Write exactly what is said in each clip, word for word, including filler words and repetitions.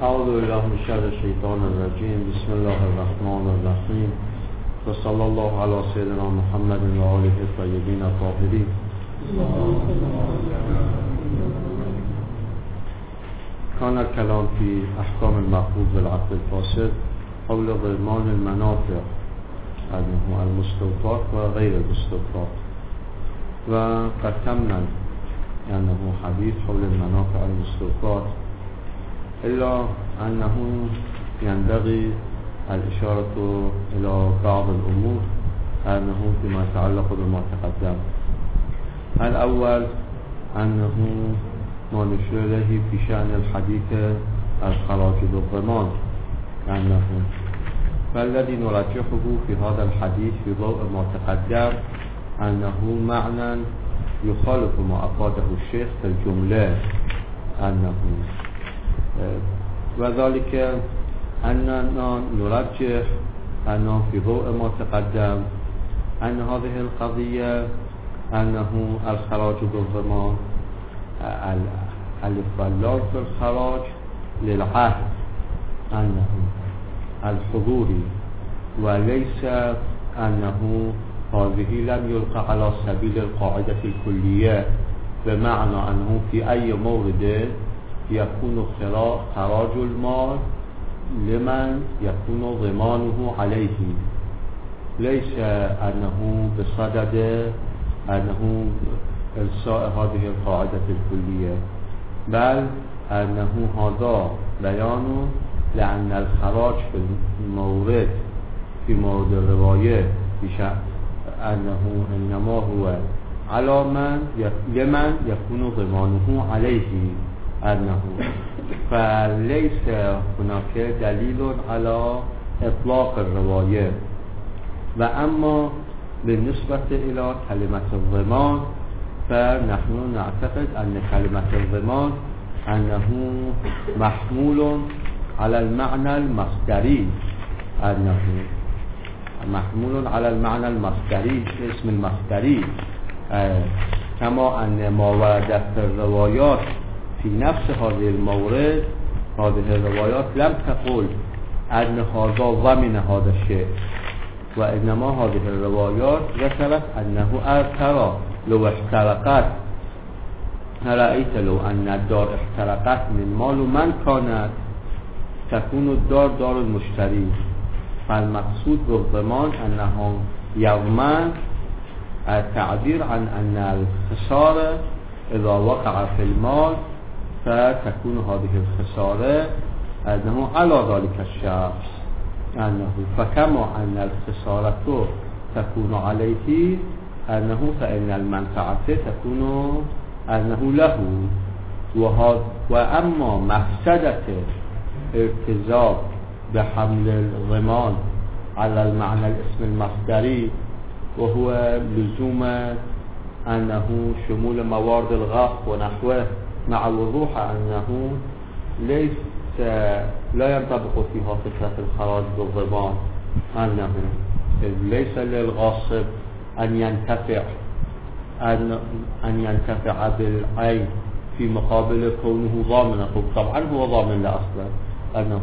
اعوذ بالله من شر الشیطان الرجیم. بسم الله الرحمن الرحیم و صلی الله علی سیدنا محمد و آله الطیبین الطاهرین. كان الكلام في احكام المأخوذ بالعقد الفاسد حول ضمان المنافع المستوفات و غیر المستوفات، و قسمنا أنه حديث حول المنافع المستوفات، إلا أنه ينبغي الإشارة إلى بعض الأمور أنه فيما يتعلق بما تقدم. الأول أنه ما نشير إليه في شأن الحديث الخراج بالضمان، أنه فالذي نرجحه في هذا الحديث في ضوء ما تقدم أنه معنى يخالف ما أفاده الشيخ في الجملة، أنه وذلك أننا نرجح أنه في ضوء ما تقدم أن هذه القضية أنه الخراج بالضمان الإفضال في الخراج للعهد أنه الحضوري، وليس أنه هذه لم يلقى على سبيل القاعدة الكلية، بمعنى أنه في أي مورد يكون خراج المال لمن يكون ضمانه عليه، ليس أنه بصدد أنه إلصاء هذه القاعدة الكلية، بل أنه هذا بيان لأن الخراج في المورد في مورد الرواية بشأن أنه إنما هو على من لمن يكون ضمانه عليه، أنه فليس هناك دليل على إطلاق الرواية. وأما بالنسبة إلى كلمة الضمان فنحن نعتقد أن كلمة الضمان أنه محمول على المعنى المصدري، أنه محمول على المعنى المصدري، اسم المصدري، كما أن ما ورد في الروايات في نفس هذه المورد هذه الروايات لم تقل أن هذا ضمن هذا الشيء، وإنما هذه الروايات ذكرت أنه ترى لو احترقت رأيت لو أن الدار احترقت من مال من كانت تكون الدار دار المشتري، فالمقصود بالضمان أنه يوما التعبير عن أن الخسارة إذا وقع في المال فتكون هذه الخسارة أنه على ذلك الشخص، أنه فكما أن الخسارة تكون عليه أنه فإن المنفعة تكون أنه له. وأما مفسدة ارتزاق بحمل الضمان على المعنى الاسم المصدري، وهو لزوم أنه شمول موارد الغصب ونحوه، مع الوضوح أنه ليس لا ينطبق فيها فكرة الخراج بالضمان، أنه ليس للغاصب أن ينتفع أن أن ينتفع بالعين في مقابل كونه ضامنا، طبعا هو ضامن لا أصلا، أنه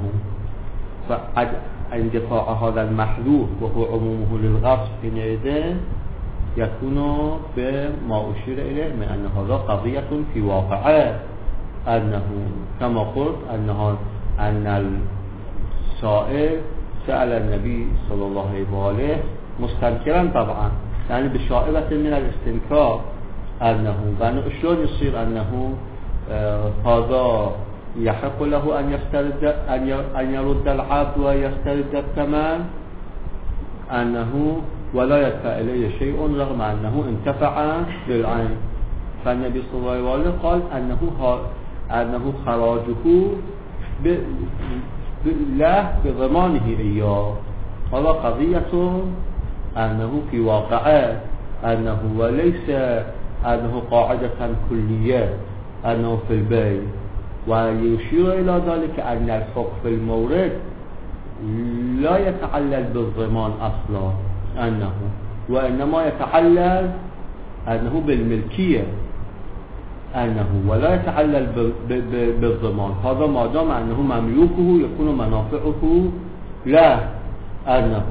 فاندفاع هذا المحذوف وهو عمومه للغصب حينئذ يكون بما أشير إليه من أن هذا قضية في واقعه، أنه كما قلت أنه أن السائل سأل النبي صلى الله عليه وآله مستنكرا طبعا، يعني بشائبة من الاستنكار، أنه شلون يصير أنه آه هذا يحق له أن يسترد أن يرد العبد ويسترد الثمن، أنه ولا يدفع إليه شيء رغم أنه انتفع بالعين. فالنبي صلى الله عليه وآله قال أنه أنه خراجه له بضمانه إياه، هذا قضية أنه في واقعه، أنه وليس أنه قاعدة كلية أنه في البيع. ويشير إلى ذلك أن الحكم في المورد لا يتعلل بالضمان أصلا، أنه وإنما يتعلل أنه بالملكية، أنه ولا يتعلل بالضمان. هذا ما دام أنه مملوكه يكون منافعه لا أنه.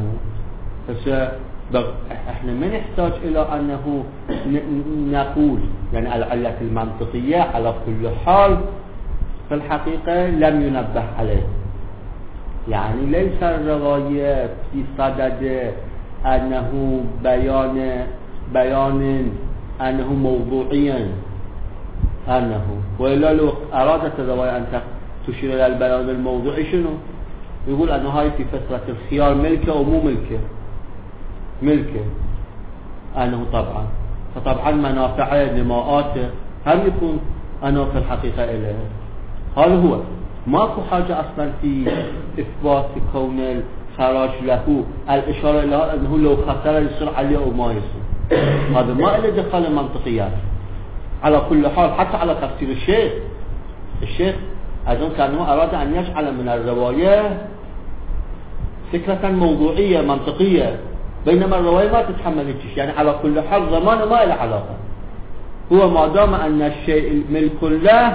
احنا ما نحتاج إلى أنه نقول يعني العلة المنطقية على كل حال في الحقيقة لم ينبه عليه. يعني ليس الرواية في صدد أنه بيان بيان أنه موضوعيا أنه، وإلا لو أرادت الرواية أن تشير إلى البيان الموضوعي شنو؟ يقول أنه هاي في فترة الخيار ملكة أو مو ملكة؟ ملكة أنه طبعا، فطبعا منافعه نماءاته هم يكون أنه في الحقيقة إليه. هذا هو ماكو حاجة أصلا في إثبات كون الخراج له، الإشارة إلى أنه لو خسر يصير عليه أو ما يصير، هذا ما إله دخل منطقيات. على كل حال حتى على تفسير الشيخ الشيخ أظن كأنه أراد أن يجعل من الرواية فكرة موضوعية منطقية، بينما الرواية ما تتحمل الشيء. يعني على كل حال ضمان ما له علاقة، هو ما دام أن الشيء ملك له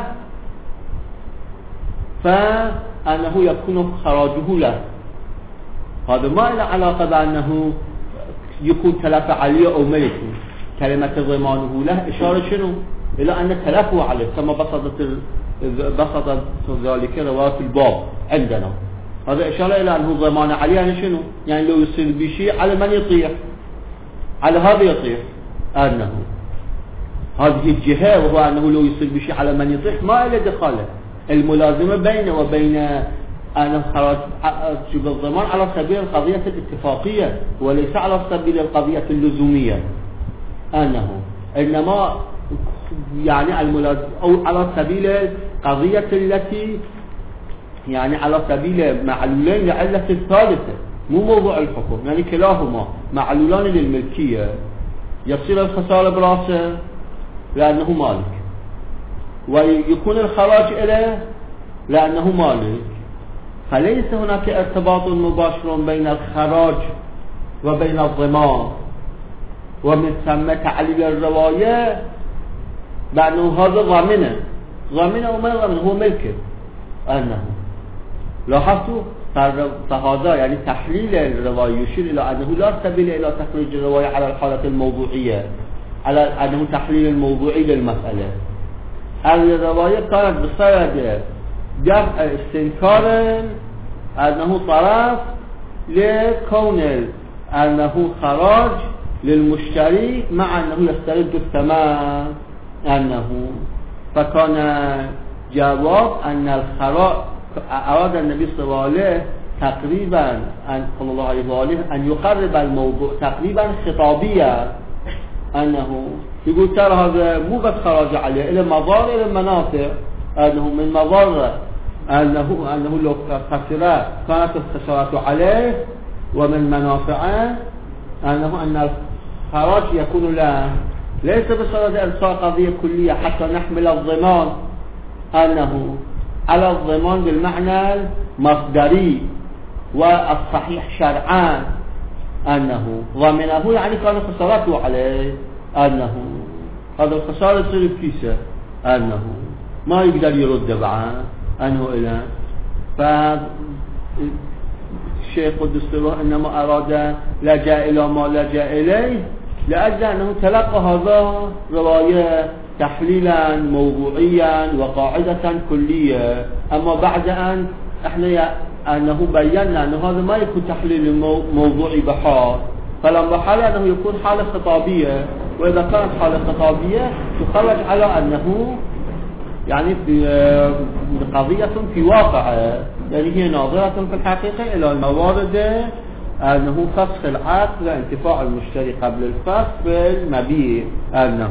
فأنه يكون خراجه له. هذا ما له علاقة بأنه يكون تلف عليه أو ملكه. كلمة ضمانه له إشارة شنو؟ إلى أن تلفه عليه، كما بسطت بسطت ذلك رواية الباب عندنا. هذا إشارة إلى أنه ضمان عليه. يعني شنو؟ يعني لو يصير بشيء على من يطيح، على هذا يطيح أنه هذه الجهة، وهو أنه لو يصير بشيء على من يطيح ما إلى دخاله. الملازمة بينه وبين أن خراج شبه الضمان على سبيل القضية الاتفاقية وليس على سبيل القضية اللزومية أنه، إنما يعني الملازم أو على سبيل القضية التي يعني على سبيل معلولين لعلة الثالثة، مو موضوع الحكم. يعني كلاهما معلولان للملكية، يصير الخسارة براسه لأنه مالك، ويكون الخراج إليه لأنه مالك. فليس هناك ارتباط مباشر بين الخراج وبين الضمان، ومن ثم تعليل الرواية بأنه هذا ضامنه ضامنه وما ضامنه هو ملكه أنه. لاحظتوا؟ فهذا يعني تحليل الرواية يشير إلى أنه لا سبيل إلى تخريج الرواية على الحالة الموضوعية، على أنه تحليل الموضوعي للمسألة. الرواية كانت بصدد دفع استنكار أنه طرف لكون أنه خراج للمشتري مع أنه يسترد الثمن أنه. فكان جواب أن الخراج أراد النبي صلى الله عليه وسلم تقريبا أن صلى الله عليه وآله أن يقرب الموضوع تقريبا خطابيا، أنه يقول ترى هذا مو بس خراج عليه إلى مضار إلى المنافع، أنه من مضار أنه أنه لو خسر كانت الخسارة عليه، ومن منافعه أنه أن الخراج يكون له ليس بصدد إرساء قضية كلية حتى نحمل الضمان أنه على الضمان بالمعنى المصدري والصحيح شرعا، أنه ضمنه يعني كان خسارته عليه، أنه هذا الخسارة يصير بكيسه، أنه ما يقدر يرد بعد أنه إله. فالشيخ قدس الله إنما أراد لجأ إلى ما لجأ إليه لأجل أنه تلقى هذا رواية تحليلا موضوعيا وقاعدة كلية. أما بعد أن احنا أنه بينا أنه هذا ما يكون تحليل موضوعي بحال، فلما حال أنه يكون حالة خطابية، وإذا كانت حالة خطابية تخرج على أنه يعني في قضية في واقعه، يعني هي ناظرة في الحقيقة إلى الموارد أنه فسخ العقد لانتفاع المشتري قبل الفسخ بالمبيع أنه.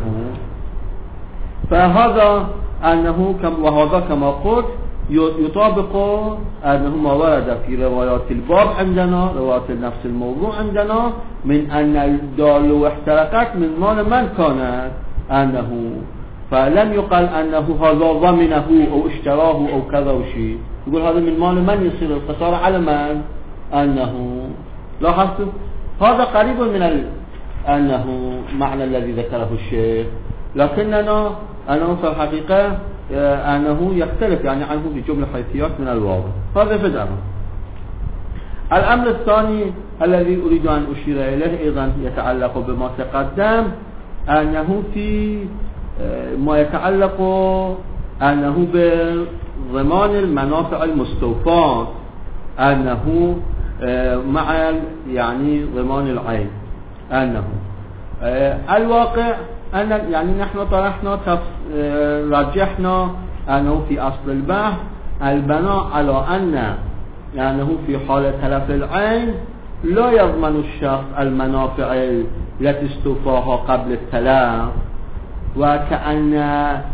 فهذا أنه كم وهذا كما قلت يطابق أنه ما ورد في روايات الباب عندنا، روايات نفس الموضوع عندنا، من أن الدال واحترقت من مال من كانت أنه، فلم يقل أنه هذا ضمنه أو اشتراه أو كذا وشيء، يقول هذا من مال من يصير الخسارة على من أنه. لاحظتوا؟ هذا قريب من ال... أنه معنى الذي ذكره الشيخ، لكننا أنه في الحقيقة أنه يختلف يعني عنه بجملة حيثيات من الواضح. هذا في الأمر. الأمر الثاني الذي أريد أن أشير إليه أيضا يتعلق بما تقدم، أنه في ما يتعلق أنه بضمان المنافع المستوفاة، أنه مع يعني ضمان العين، أنه الواقع أن يعني نحن طرحنا رجحنا أنه في أصل البحث البناء على أن يعني في حال تلف العين لا يضمن الشخص المنافع التي استوفاها قبل التلف، وكأن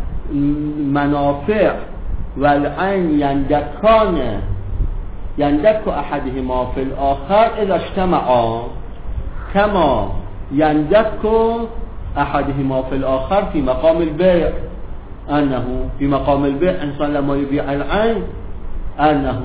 منافع والعين يندكان يندك أحدهما في الآخر إذا اجتمعا، كما يندك أحدهما في الآخر في مقام البيع. أنه في مقام البيع إنسان لما يبيع العين أنه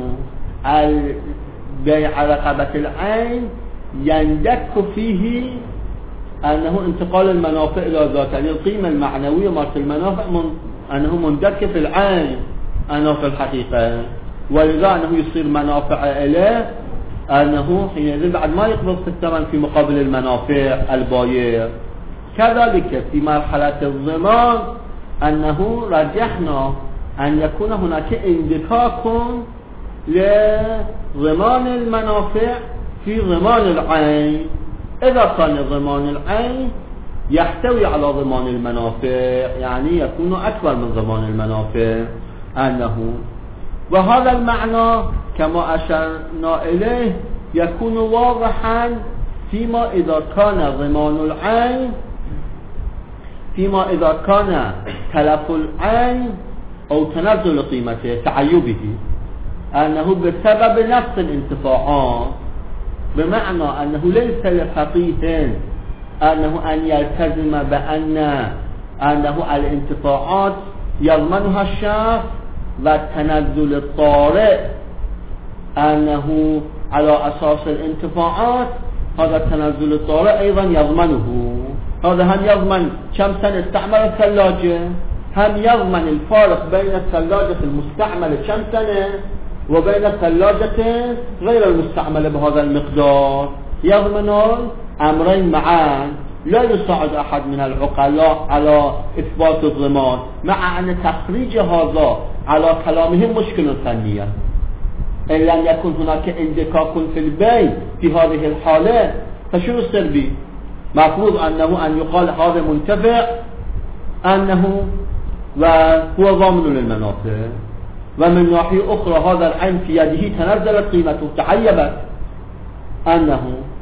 البيع رقبة العين يندك فيه أنه انتقال المنافع إلى ذات، يعني القيمة المعنوية مالت المنافع من أنه مندك في العين أنه في الحقيقة، ولذا أنه يصير منافع إليه أنه حينئذ بعد ما يقبض في الثمن في مقابل المنافع البايع. كذلك في مرحلة الضمان أنه رجحنا أن يكون هناك اندكاك لضمان المنافع في ضمان العين، إذا كان ضمان العين يحتوي على ضمان المنافع يعني يكون أكبر من ضمان المنافع. أنه وهذا المعنى كما أشرنا إليه يكون واضحا فيما إذا كان ضمان العين فيما إذا كان تلف العين أو تنزل قيمته تعيبه، أنه بسبب نفس الانتفاعات، بمعنى أنه ليس لفقيه أنه أن يلتزم بأن أنه الانتفاعات يضمنها الشخص والتنزل الطارئ أنه على أساس الانتفاعات هذا التنزل الطارئ أيضا يضمنه. هذا هم يضمن كم سنة استعمل الثلاجة، هم يضمن الفارق بين الثلاجة المستعملة كم سنة وبين الثلاجة غير المستعملة بهذا المقدار، يضمنون أمرين معا. لا يساعد أحد من العقلاء على إثبات الضمان، مع أن تخريج هذا على كلامهم مشكلة ثانية، إن لم يكن هناك اندكاك في البيع في هذه الحالة فشنو يصير به؟ مفروض أنه أن يقال هذا منتفع أنه وهو ضامن للمنافع، ومن ناحية أخرى هذا العين في يده تنزلت قيمته تعيبت أنه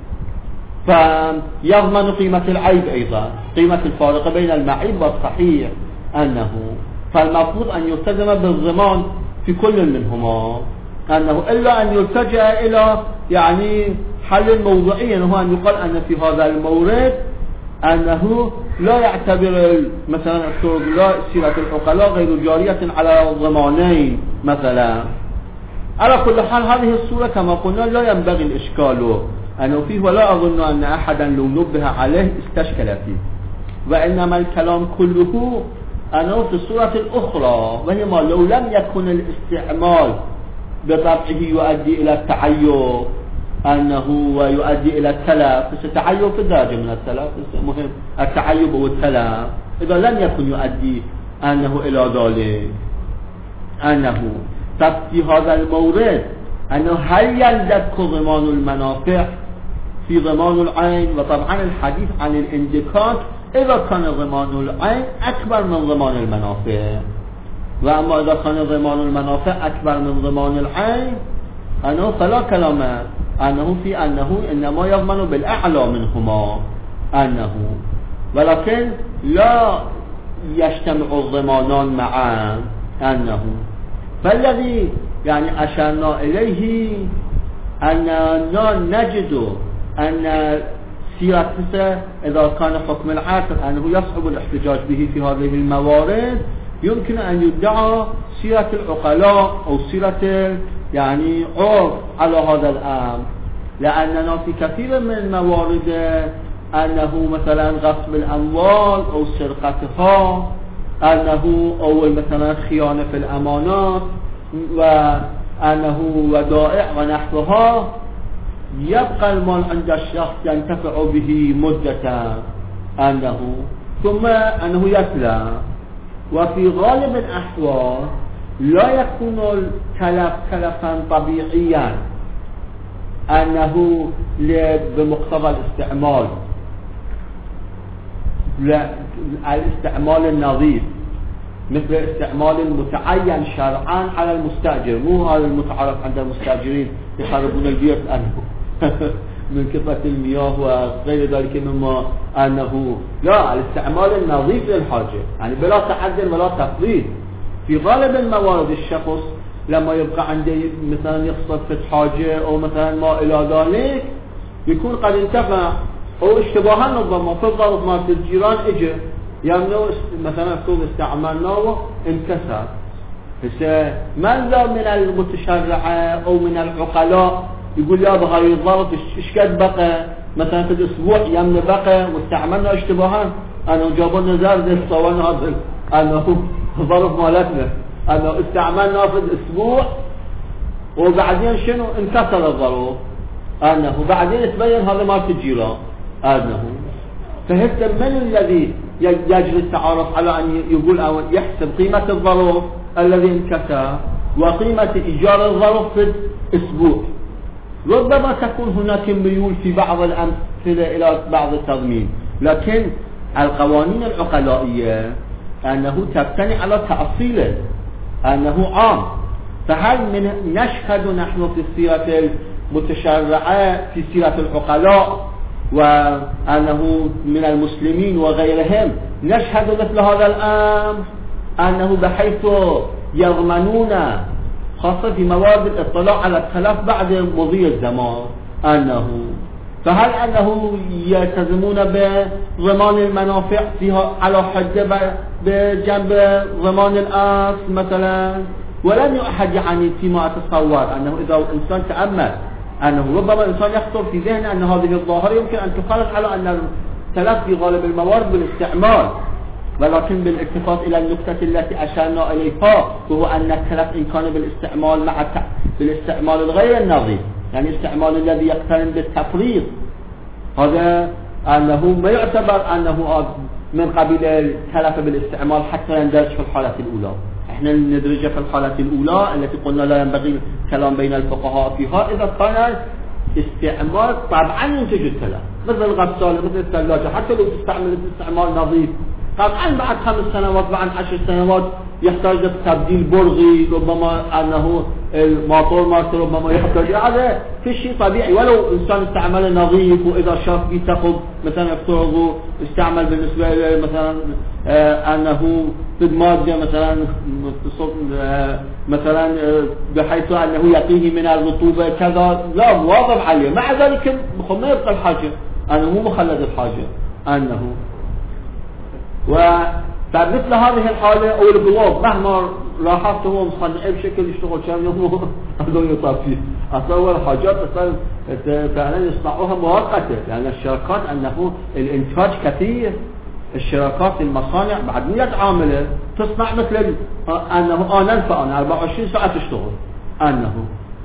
فيضمن قيمة العيب أيضا، قيمة الفارقة بين المعيب والصحيح، أنه فالمفروض أن يلتزم بالضمان في كل منهما، أنه إلا أن يلتجأ إلى يعني حل موضوعي، هو أن يقال أن في هذا المورد أنه لا يعتبر مثلا لا سيرة العقلاء غير جارية على ضمانين مثلا. على كل حال هذه الصورة كما قلنا لا ينبغي الإشكال أنه فيه، ولا أظن أن أحدا لو نبه عليه استشكل فيه، وإنما الكلام كله أنه في الصورة الأخرى، وهي ما لو لم يكن الاستعمال بطبعه يؤدي إلى التعيب أنه ويؤدي إلى التلف، بس التعيب في درجة من التلف مهم، التعيب والتلف إذا لم يكن يؤدي أنه إلى ذلك، أنه في هذا المورد أنه هل يندك ضمان المنافع في ضمان العين؟ وطبعا الحديث عن الاندكاك إذا كان ضمان العين أكبر من ضمان المنافع، وأما إذا كان ضمان المنافع أكبر من ضمان العين أنه فلا كلام أنه في أنه إنما يضمن بالأعلى منهما، أنه ولكن لا يجتمع الضمانان معا، أنه فالذي يعني أشرنا إليه أننا نجد أن سيرته إذا كان حكم العقد أنه يصعب الاحتجاج به في هذه الموارد، يمكن أن يدعى سيرة العقلاء أو سيرة يعني عرف على هذا الأمر، لأننا في كثير من الموارد أنه مثلا غصب الأموال أو سرقتها أنه أول مثلا خيانة في الأمانات وأنه ودائع ونحوها، يبقى المال عند الشخص ينتفع به مدة أنه ثم أنه يتلى. وفي غالب الأحوال لا يكون التلف تلفا طبيعيا أنه بمقتضى الاستعمال، الاستعمال النظيف مثل استعمال المتعين شرعا على المستأجر، مو هذا المتعارف عند المستأجرين يخربون البيوت من كثرة المياه وغير ذلك مما أنه لا، الاستعمال النظيف للحاجة يعني بلا تعدل ولا تفضيل. في غالب الموارد الشخص لما يبقى عنده مثلا يقصد في حاجة أو مثلا ما إلى ذلك يكون قد انتفع أو اشتباها نظمه في الضرب مالت الجيران اجى يمنو مثلا افتوض استعمالناه انكسر. هسه من ذا من المتشرعة أو من العقلاء يقول يا بهاي الضرب ايش قد بقى مثلا في الأسبوع يمن بقى واستعملنا اشتباها أنه جابلنا زارد صوانا هذا أنه ضرب مالتنا أنه استعملنا في الأسبوع وبعدين شنو انكسر الضرب أنه بعدين تبين هذا مالت الجيران أنه. فهسه من الذي يجري التعارف على أن يقول أو يحسب قيمة الظرف الذي انكسر وقيمة إيجار الظرف في الأسبوع؟ ربما تكون هناك ميول في بعض الأمثلة إلى بعض التضمين، لكن القوانين العقلائية أنه تبتني على تأصيله أنه عام. فهل من نشهد نحن في السيرة المتشرعة في سيرة العقلاء وأنه من المسلمين وغيرهم نشهد مثل هذا الأمر أنه بحيث يضمنون خاصة في مواد الاطلاع على التلف بعد مضي الزمان أنه فهل أنه يلتزمون بضمان المنافع فيها على حد بجنب ضمان الأصل مثلا؟ ولم أحد يعني فيما أتصور أنه إذا الإنسان تأمل أنه ربما الإنسان يخطر في ذهنه أن هذه الظاهرة يمكن أن تخرج على أن التلف في غالب الموارد بالاستعمال، ولكن بالاتفاق إلى النقطة التي أشرنا إليها وهو أن التلف إن كان بالاستعمال مع بالاستعمال الغير النظيف يعني الاستعمال الذي يقترن بالتفريط، هذا أنه ما يعتبر أنه من قبيل التلف بالاستعمال حتى يندرج في الحالة الأولى. احنا ندرجه في الحالة الأولى التي قلنا لا ينبغي الكلام بين الفقهاء فيها إذا كان استعمال طبعا ينتج التلف مثل الغسالة مثل الثلاجة، حتى لو تستعمل استعمال نظيف طبعا بعد خمس سنوات بعد عشر سنوات يحتاج لتبديل برغي، ربما أنه الموتور مالته ربما يحتاج، هذا في شيء طبيعي ولو إنسان استعمل نظيف. وإذا شاف فيه ثقب مثلا افترضوا استعمل بالنسبة له مثلا آه أنه في المادة مثلا آه مثلا آه بحيث أنه يقيه من الرطوبة كذا لا واضح عليه، مع ذلك ما يبقى الحاجة أنه مو مخلد الحاجة أنه. ومثل هذه الحالة أو البلوغ مهما لاحظت هو مصنع بشكل يشتغل كم يوم هذول يطفيه أصور حاجات أصلا فعلا يصنعوها مؤقتة، لأن الشركات أنه الإنتاج كثير، الشركات المصانع بعد مئة عاملة تصنع مثل أنه آنا فآن أربعة وعشرين ساعة تشتغل أنه.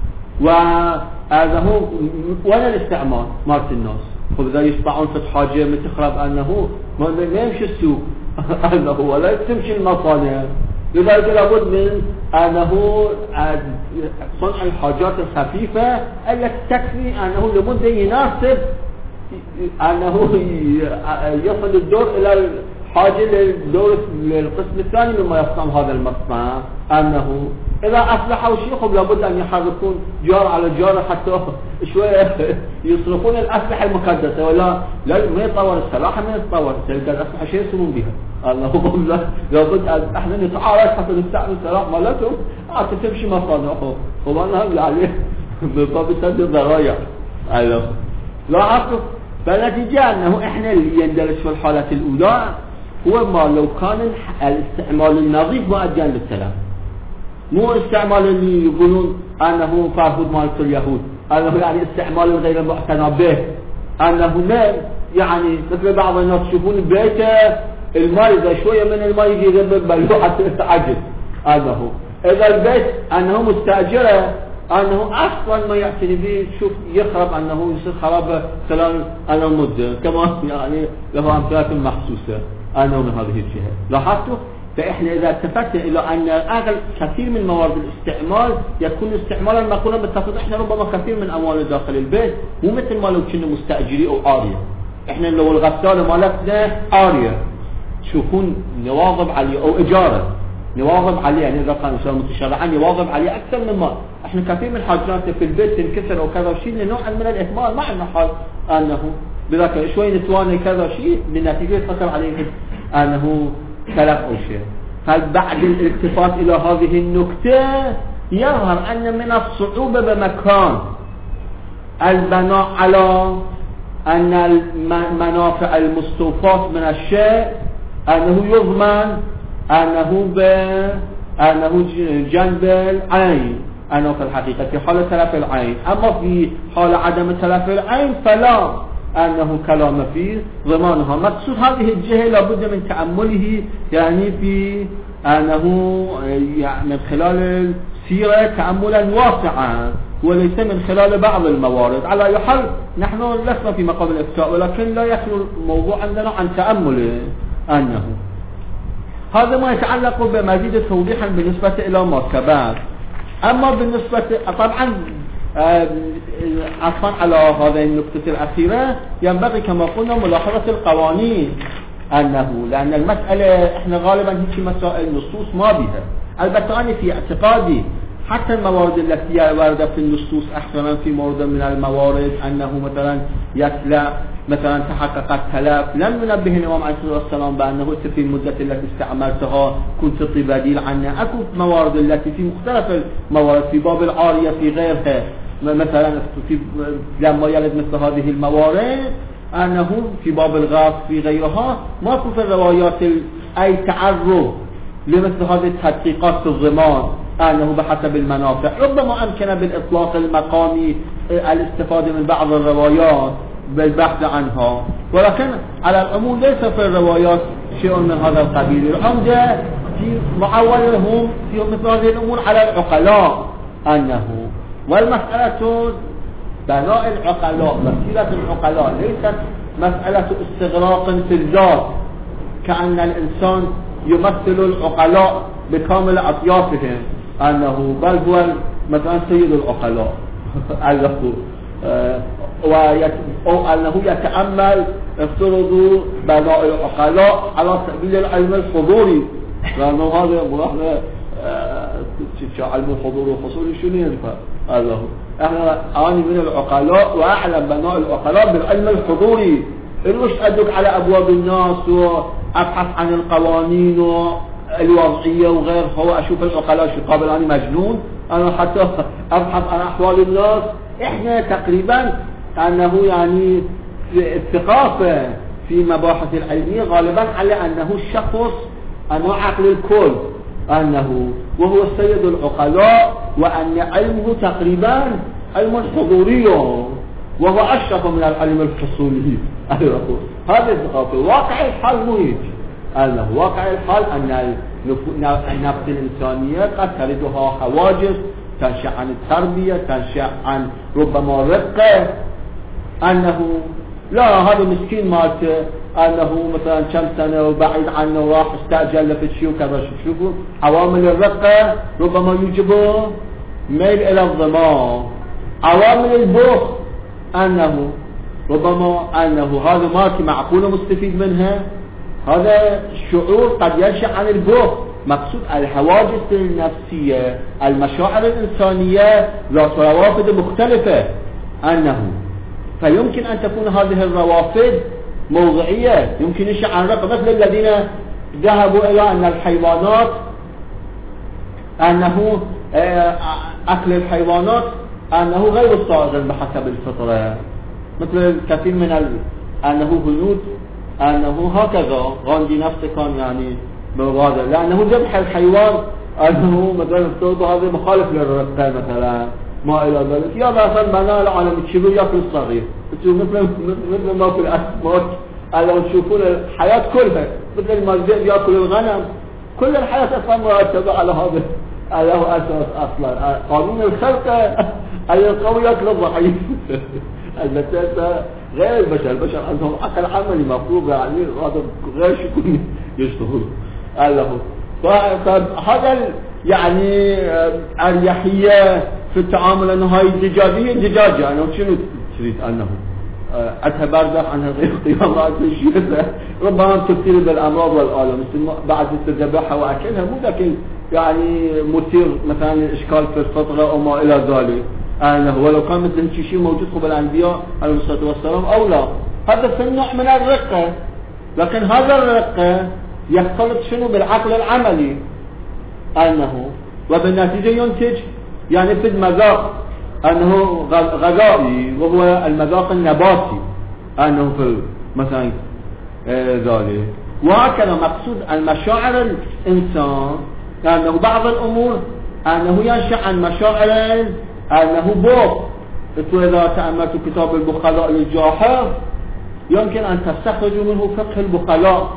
وهذا هو وين الاستعمال مالت الناس؟ فإذا يصنعون في حاجة متخرب أنه ما يمشي السوق أنه ولا تمشي المصانع، لذلك لابد من أنه صنع الحاجات الخفيفة التي تكفي أنه لمدة يناسب أنه يصل الدور إلى الحاجة للدور للقسم الثاني مما يصنع هذا المصنع أنه إذا أصلحوا شيء لابد أن يحركون جار على جار حتى شوية يصرفون الأسلحة المكدسة، ولا لا ما يتطور السلاح ما يتطور تلك الأسلحة شيء يسمون بها الله لابد أن احنا نتعارض حتى نستعمل السلاح مالتهم حتى تمشي مصانعهم وما عليه بالضبط سد الضرايع. أيوه لا عقل. فالنتيجة أنه احنا اللي يندرج في الحالة الأولى هو ما لو كان الاستعمال النظيف مؤديا للتلف، مو استعمال اللي يقولون أنه فارهود مالت اليهود أنه يعني استعمال غير معتنى به، أنه لا يعني مثل بعض الناس يشوفون بيته الماء إذا شوية من الماء يجي يذبب بلوعة عجل أنه إذا البيت أنه مستأجرة أنه أصلا ما يعتني به شوف يخرب أنه يصير خرابة خلال أنا مدة كما يعني له أمثلة محسوسة أنه من هذه الجهة. لاحظتوا؟ فإحنا إذا اتفقنا إلى أن أغلب كثير من موارد الاستعمال يكون استعمالا مقولا بالتفضيل، إحنا ربما كثير من أموال داخل البيت مو مثل ما لو كنا مستأجري أو عارية. إحنا لو الغسالة مالتنا عارية تشوفون نواظب عليه أو إجارة نواظب عليه، يعني إذا كان إنسان متشرعا يواظب عليه أكثر مما إحنا كثير من حاجاتنا في البيت تنكسر أو كذا شيء لنوع من الإهمال، ما عندنا حال أنه بذاك شوي نتواني كذا شيء لنتيجة خطر عليه أنه تلف أو شيء. فبعد الالتفات إلى هذه النكتة يظهر أن من الصعوبة بمكان البناء على أن المنافع المستوفاة من الشيء أنه يضمن أنه ب أنه جنب العين، أنه في الحقيقة في حال تلف العين. أما في حال عدم تلف العين فلا، أنه كلام فيه ضمانها. مقصود هذه الجهة لابد من تأمله يعني في أنه يعني من خلال السيرة تأملا واسعا وليس من خلال بعض الموارد. على أي حال نحن لسنا في مقام الإفتاء، ولكن لا يخلو الموضوع عندنا عن تأمل أنه هذا ما يتعلق بمزيد توضيحا بالنسبة إلى ما سبق. أما بالنسبة طبعا عطفا على هذه النقطة الأخيرة ينبغي كما قلنا ملاحظة القوانين، أنه لأن المسألة إحنا غالبا هيك مسائل نصوص ما بها. البته أنا في اعتقادي حتى الموارد التي واردة في النصوص أحسنا في مورد من الموارد أنه مثلا يتلف مثلا تحقق التلف لم ينبه الإمام عليه الصلاة والسلام بأنه في المدة التي استعملتها كنت بديل عنها. أكو موارد التي في مختلف الموارد في باب العارية في غيرها مثلا في لما يرد مثل هذه الموارد أنه في باب الغاف في غيرها ماكو في الروايات أي تعرض لمثل هذه التحقيقات في الضمان أنه بحسب المنافع. ربما أمكن بالإطلاق المقامي الاستفادة من بعض الروايات بالبحث عنها، ولكن على العموم ليس في الروايات شيء من هذا القبيل. العمدة في معولهم في مثل هذه الأمور على العقلاء أنه والمسألة بناء العقلاء مسيرة العقلاء ليست مسألة استغراق في الذات كأن الإنسان يمثل العقلاء بكامل أطيافهم أنه بل هو مثلا سيد العقلاء أو أنه يتأمل افترضوا بناء العقلاء على سبيل العلم الحضوري، لأنه هذا مرحنا علم الحضور والحصول شنو ينفع الله. احنا أنا من العقلاء وأعلم بناء العقلاء بالعلم الحضوري، إنوش أدق على أبواب الناس وأبحث عن القوانين الوضعية وغيرها وأشوف العقلاء شو قابل أنا مجنون أنا حتى أبحث عن أحوال الناس. إحنا تقريبا أنه يعني الثقافة في مباحث العلمية غالبا على أنه الشخص أنه عقل الكل أنه وهو سيد العقلاء وأن علمه تقريبا علم حضوري وهو أشرف من العلم الحصولي. هذا الثقافة. واقع الحال مهيج أنه واقع الحال أن النفس الإنسانية قد تردها حواجز تنشأ عن التربية تنشأ عن ربما رقة أنه لا هذا مسكين مالته أنه مثلا كم سنة وبعيد عنه وراح استأجل لفت شيء وكذا. شوفوا عوامل الرقة ربما يجبه ميل إلى الضمان. عوامل البخل أنه ربما أنه هذا مالتي معقولة مستفيد منها. هذا الشعور قد ينشأ عن البخل. مقصود الحواجز النفسية المشاعر الإنسانية ذات روافد مختلفة أنه فيمكن أن تكون هذه الروافد موضعية. يمكن ينشأ عن رقم مثل الذين ذهبوا إلى أن الحيوانات أنه أكل الحيوانات أنه غير صادر بحسب الفطرة، مثل الكثير من ال... أنه هنود أنه هكذا غاندي نفسه كان يعني بغادر لأنه ذبح الحيوان أنه مثلا افترضوا هذا مخالف للرقة مثلا ما إلى ذلك. يا مثلا بناء العالم تشيلوا يأكل الصغير مثل مثل ما في الأسماك لو تشوفون الحياة كلها مثل ما الذئب يأكل الغنم، كل الحياة أصلا مرتبة على هذا على أساس أصلا قانون الخلق القوي يأكل الضعيف. البتة غير البشر، البشر عندهم عقل عملي مفروض يعني هذا غير شكل يشتغل له. فهذا يعني أريحية في التعامل، أنه هاي الدجاجية دجاجة يعني شنو تريد أنه عدها باردة عنها غير قيامات الشيء، ربما تثير بالأمراض والآلام بعد تذبحها وأكلها، مو لكن يعني مثير مثلا إشكال في الفطرة أو ما إلى ذلك. أنه ولو كان مثل شيء موجود قبل الأنبياء عليه الصلاة والسلام أو لا، هذا في النوع من الرقة، لكن هذا الرقة يختلط شنو بالعقل العملي أنه وبالنتيجة ينتج يعني في المذاق أنه غذائي وهو المذاق النباتي أنه في مثلا ذلك. وهكذا مقصود المشاعر الإنسان أنه بعض الأمور أنه ينشأ عن مشاعر أنه بوق. إذا تأملت كتاب البخلاء للجاحظ يمكن أن تستخرجوا منه فقه البخلاء.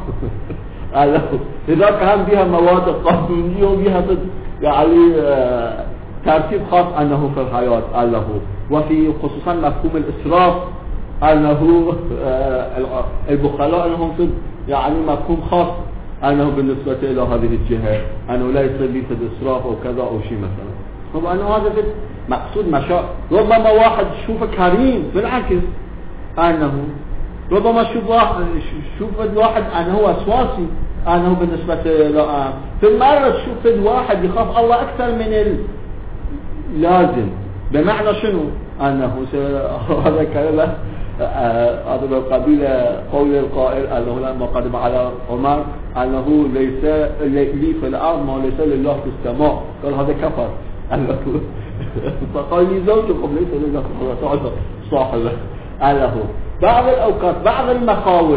إذا كان بها مواد قانونية وبها يعني ترتيب خاص أنه في الحياة له، وفي خصوصا مفهوم الإسراف أنه البخلاء أنهم في يعني مفهوم خاص أنه بالنسبة إلى هذه الجهة أنه لا يصير بي في الإسراف أو كذا أو شيء مثلا. طبعا أنه هذا مقصود مشاعر. ربما واحد شوفه كريم بالعكس أنه ربما شوف واحد شوف الواحد أنه وسواسي أنه بالنسبة له في المرة تشوف الواحد يخاف الله أكثر من اللازم. بمعنى شنو؟ أنه هذا كلمة هذا بالقبيل قول القائل أنه لما قدم على عمر أنه ليس لي في الأرض ما ليس لله في السماء، قال هذا كفر. فقال لي زوجكم ليس لله في السماء صاحبه. أنه بعض الأوقات بعض المخاوف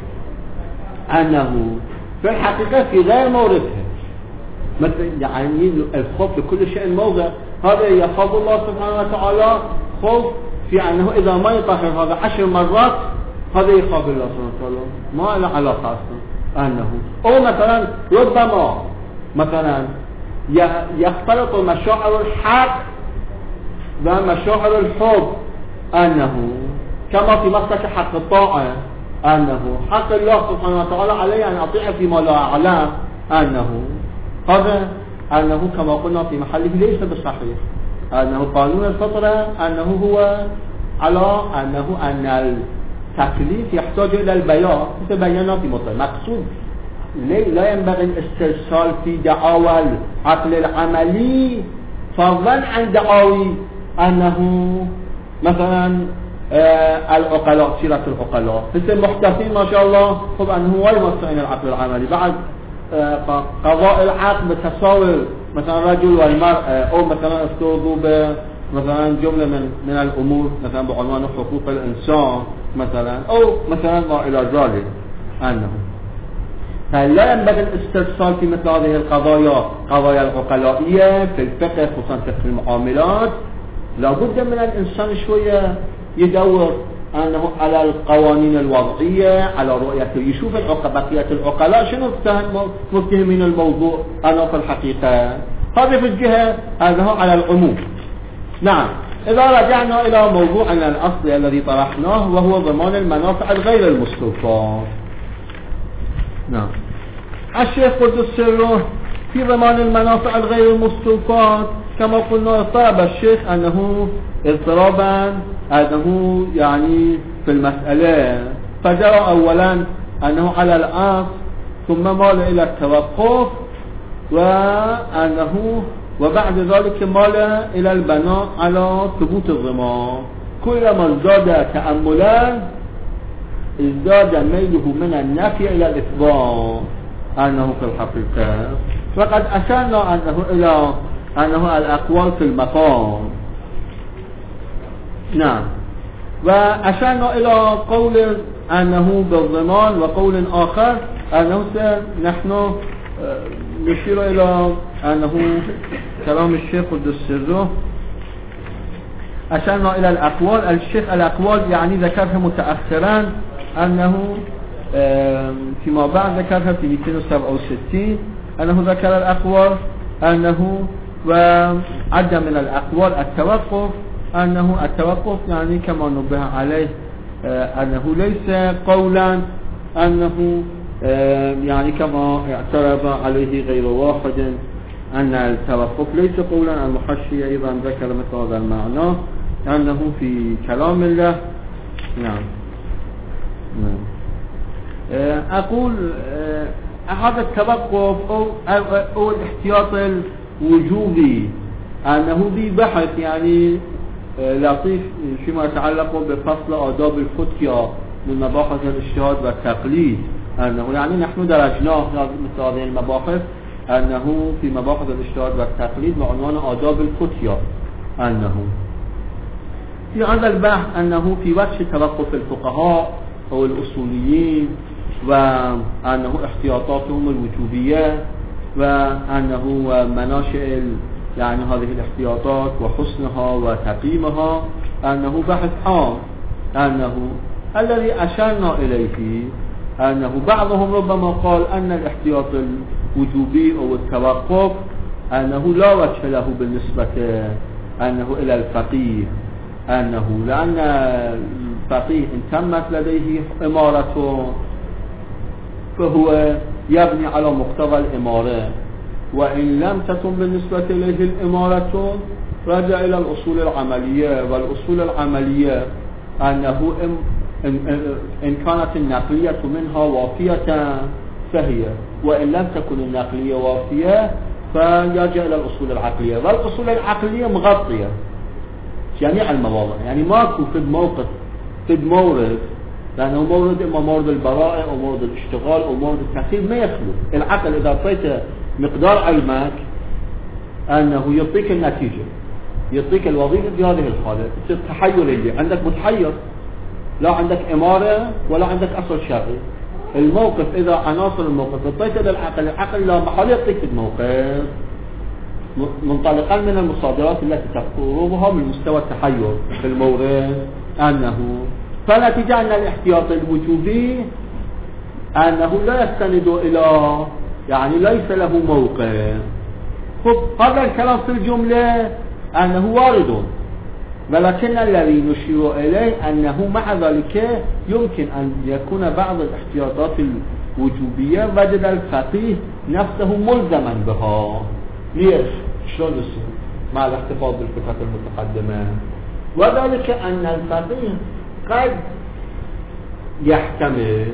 أنه في الحقيقة في غير موردها، مثل يعني الخوف لكل شيء موضع. هذا يخاف الله سبحانه وتعالى خوف في أنه إذا ما يطهر هذا عشر مرات هذا يخاف الله سبحانه وتعالى، ما له علاقة أصلا. أنه أو مثلا ربما مثلا يختلط مشاعر الحق ومشاعر الحب، أنه كما في مسلك حق الطاعة أنه حق الله سبحانه وتعالى عليه أن أطيع فيما لا أعلم، أنه هذا أنه كما قلنا في محله ليس بالصحيح. أنه قانون الفطرة أنه هو على أنه أن التكليف يحتاج إلى البيان، تبينا في مطلق مقصود. لا ينبغي الاسترسال في دعاوى العقل العملي فضلا عن دعاوي أنه مثلا آه العقلاء سيرة العقلاء مثل المحدثين ما شاء الله طبعا هو المستعين العقل العملي بعد آه قضاء العقل بتساوي مثلا رجل والمرأة أو مثلا افترضوا مثلا جملة من من الأمور مثلا بعنوان حقوق الإنسان مثلا أو مثلا ما إلى ذلك. أنه فلا ينبغي الاسترسال في مثل هذه القضايا قضايا العقلائية في الفقه خصوصا في المعاملات. لابد من الإنسان شوية يدور أنه على القوانين الوضعية على رؤية يشوف بقية العقلاء شنو مفتهمين الموضوع. أنا في الحقيقة هذه في الجهة هذا على العموم. نعم إذا رجعنا إلى موضوعنا الأصلي الذي طرحناه وهو ضمان المنافع الغير المستوفاة. نعم الشيخ قدس سره في ضمان المنافع الغير المستوفاة كما قلنا اضطرب الشيخ أنه اضطرابا أنه يعني في المسألة فجرى أولا أنه على الأصل ثم مال إلى التوقف وأنه وبعد ذلك مال إلى البناء على ثبوت الضمان. كلما ازداد تأملا ازداد ميله من النفي إلى الإثبات أنه في الحقيقة. فقد أشرنا أنه إلى أنه الأقوال في المقام. نعم وأشرنا إلى قول أنه بالضمان وقول آخر أنه نحن نشير إلى أنه كلام الشيخ قدس سره. أشرنا إلى الأقوال. الشيخ الأقوال يعني ذكرها متأخرا أنه فيما بعد ذكرها في مئتين وسبعة وستين أنه ذكر الأقوال أنه وعد من الأقوال التوقف، أنه التوقف يعني كما نبه عليه أنه ليس قولا، أنه يعني كما اعترض عليه غير واحد أن التوقف ليس قولا. المحشي أيضا ذكر مثل هذا المعنى أنه في كلام الله. نعم. أقول هذا التوقف أو, أو الاحتياط الوجوبي أنه ذي بحث يعني لطيف فيما يتعلق بفصل آداب الفتيا من مباحث الاجتهاد والتقليد، أنه يعني نحن درجناه مثل هذه المباحث أنه في مباحث الاجتهاد والتقليد بعنوان آداب الفتيا، أنه في هذا البحث أنه في وجه توقف الفقهاء أو الأصوليين وأنه احتياطاتهم الوجوبية وأنه مناشئ يعني هذه الاحتياطات وحسنها وتقييمها أنه بحث عام، أنه الذي أشرنا إليه أنه بعضهم ربما قال أن الاحتياط الوجوبي أو التوقف أنه لا وجه له بالنسبة أنه إلى الفقيه، أنه لأن الفقيه إن تمت لديه إمارته فهو يبني على مقتضى الإمارة، وإن لم تكن بالنسبة إليه الإمارة رجع إلى الأصول العملية، والأصول العملية أنه إن, إن كانت النقلية منها وافية فهي، وإن لم تكن النقلية وافية فيرجع إلى الأصول العقلية، والأصول العقلية مغطية جميع المواضع، يعني ماكو في موقف في مورد، لأنه مورد إما مورد البراءة أو مورد الاشتغال أو مورد التأخير ما يخلو. العقل إذا أعطيته مقدار علمك أنه يعطيك النتيجة، يعطيك الوظيفة في هذه الحالة. تصير تحير اللي عندك متحير، لا عندك إمارة ولا عندك أصل شرعي. الموقف إذا عناصر الموقف اعطيته للعقل، العقل لا محال يعطيك الموقف منطلقا من المصادرات التي تقربها من مستوى التحير في المورد، أنه فنتيجة أن الاحتياط الوجوبي أنه لا يستند إلى يعني ليس له موقع. خب هذا الكلام في الجملة أنه وارد، ولكن الذي نشير إليه أنه مع ذلك يمكن أن يكون بعض الاحتياطات الوجوبية وجد الفقيه نفسه ملزما بها. ليش؟ شلون يصير مع الاحتفاظ بالفقه المتقدمة؟ وذلك أن الفقيه قد يحتمل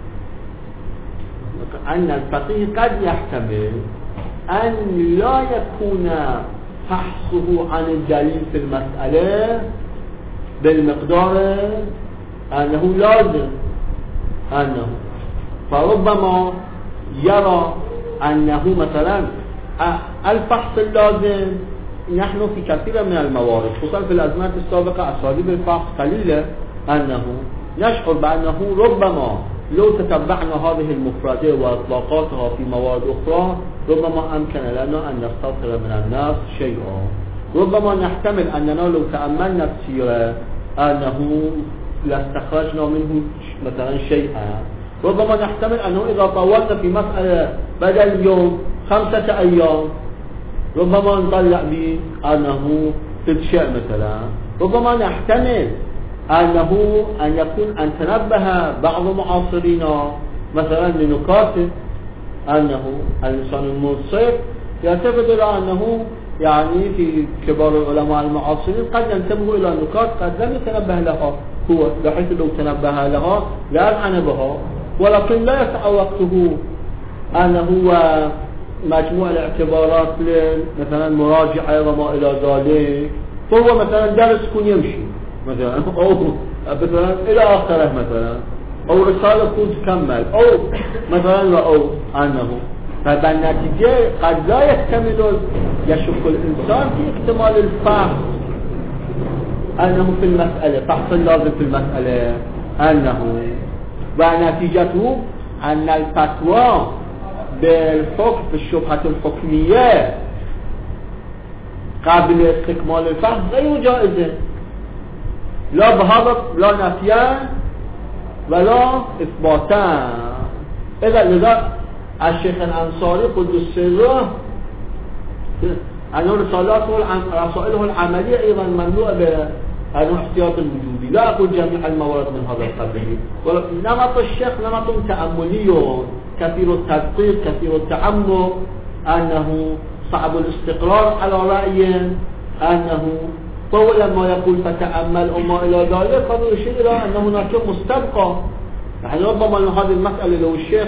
أن الفقيه قد يحتمل أن لا يكون فحصه عن الدليل في المسألة بالمقدار أنه لازم، أنه فربما يرى أنه مثلا الفحص اللازم. نحن في كثير من الموارد خصوصا في الأزمات السابقة أساليب الفحص قليلة، أنه نشعر بأنه ربما لو تتبعنا هذه المفردة وإطلاقاتها في موارد أخرى ربما أمكن لنا أن نستطيع من الناس شيئا. ربما نحتمل أننا لو تأملنا كثيرا أنه لاستخرجنا منه مثلا شيئا. ربما نحتمل أنه إذا طولنا في مسألة بدل يوم خمسة أيام ربما نطلع به أنه تتشاء مثلا. ربما نحتمل أنه أن يكون أن تنبه بعض معاصرينا مثلا لنكات، أنه الإنسان المنصف يعتقد إلى أنه يعني في كبار العلماء المعاصرين قد ينتبه إلى نكات قد لم يتنبه لها هو، بحيث لو تنبه لها لا يلعن بها، ولكن لا يسع وقته أنه هو مجموع الاعتبارات مثلا مراجعة وما إلى ذلك، فهو مثلا درس كن يمشي مثلا أو مثلا إلى آخره مثلا، أو رسالة كن تكمل، أو مثلا أو أنه فبالنتيجة قد لا يكتمل يشك الإنسان في احتمال الفحص أنه في المسألة فحص اللازم في المسألة أنه ونتيجته أن الفتوى بالحكم في الشبهة الحكمية قبل استكمال الفحص غير جائزة، لا بهذا لا نفيا ولا إثباتا. إذا لذا الشيخ الأنصاري قدس سره أنه رسائله العملية أيضا مملوءة بأنه احتياط الوجودي. لا أقول جميع الموارد من هذا القبيل، ولكن نمط الشيخ نمط تأملي كثير التدقيق كثير التعمق، أنه صعب الاستقرار على رأي، أنه طول ما يقول فتأمل وما إلى ذلك قد يشير إلى أن هناك مستبقى. يعني ربما هذه المسألة لو الشيخ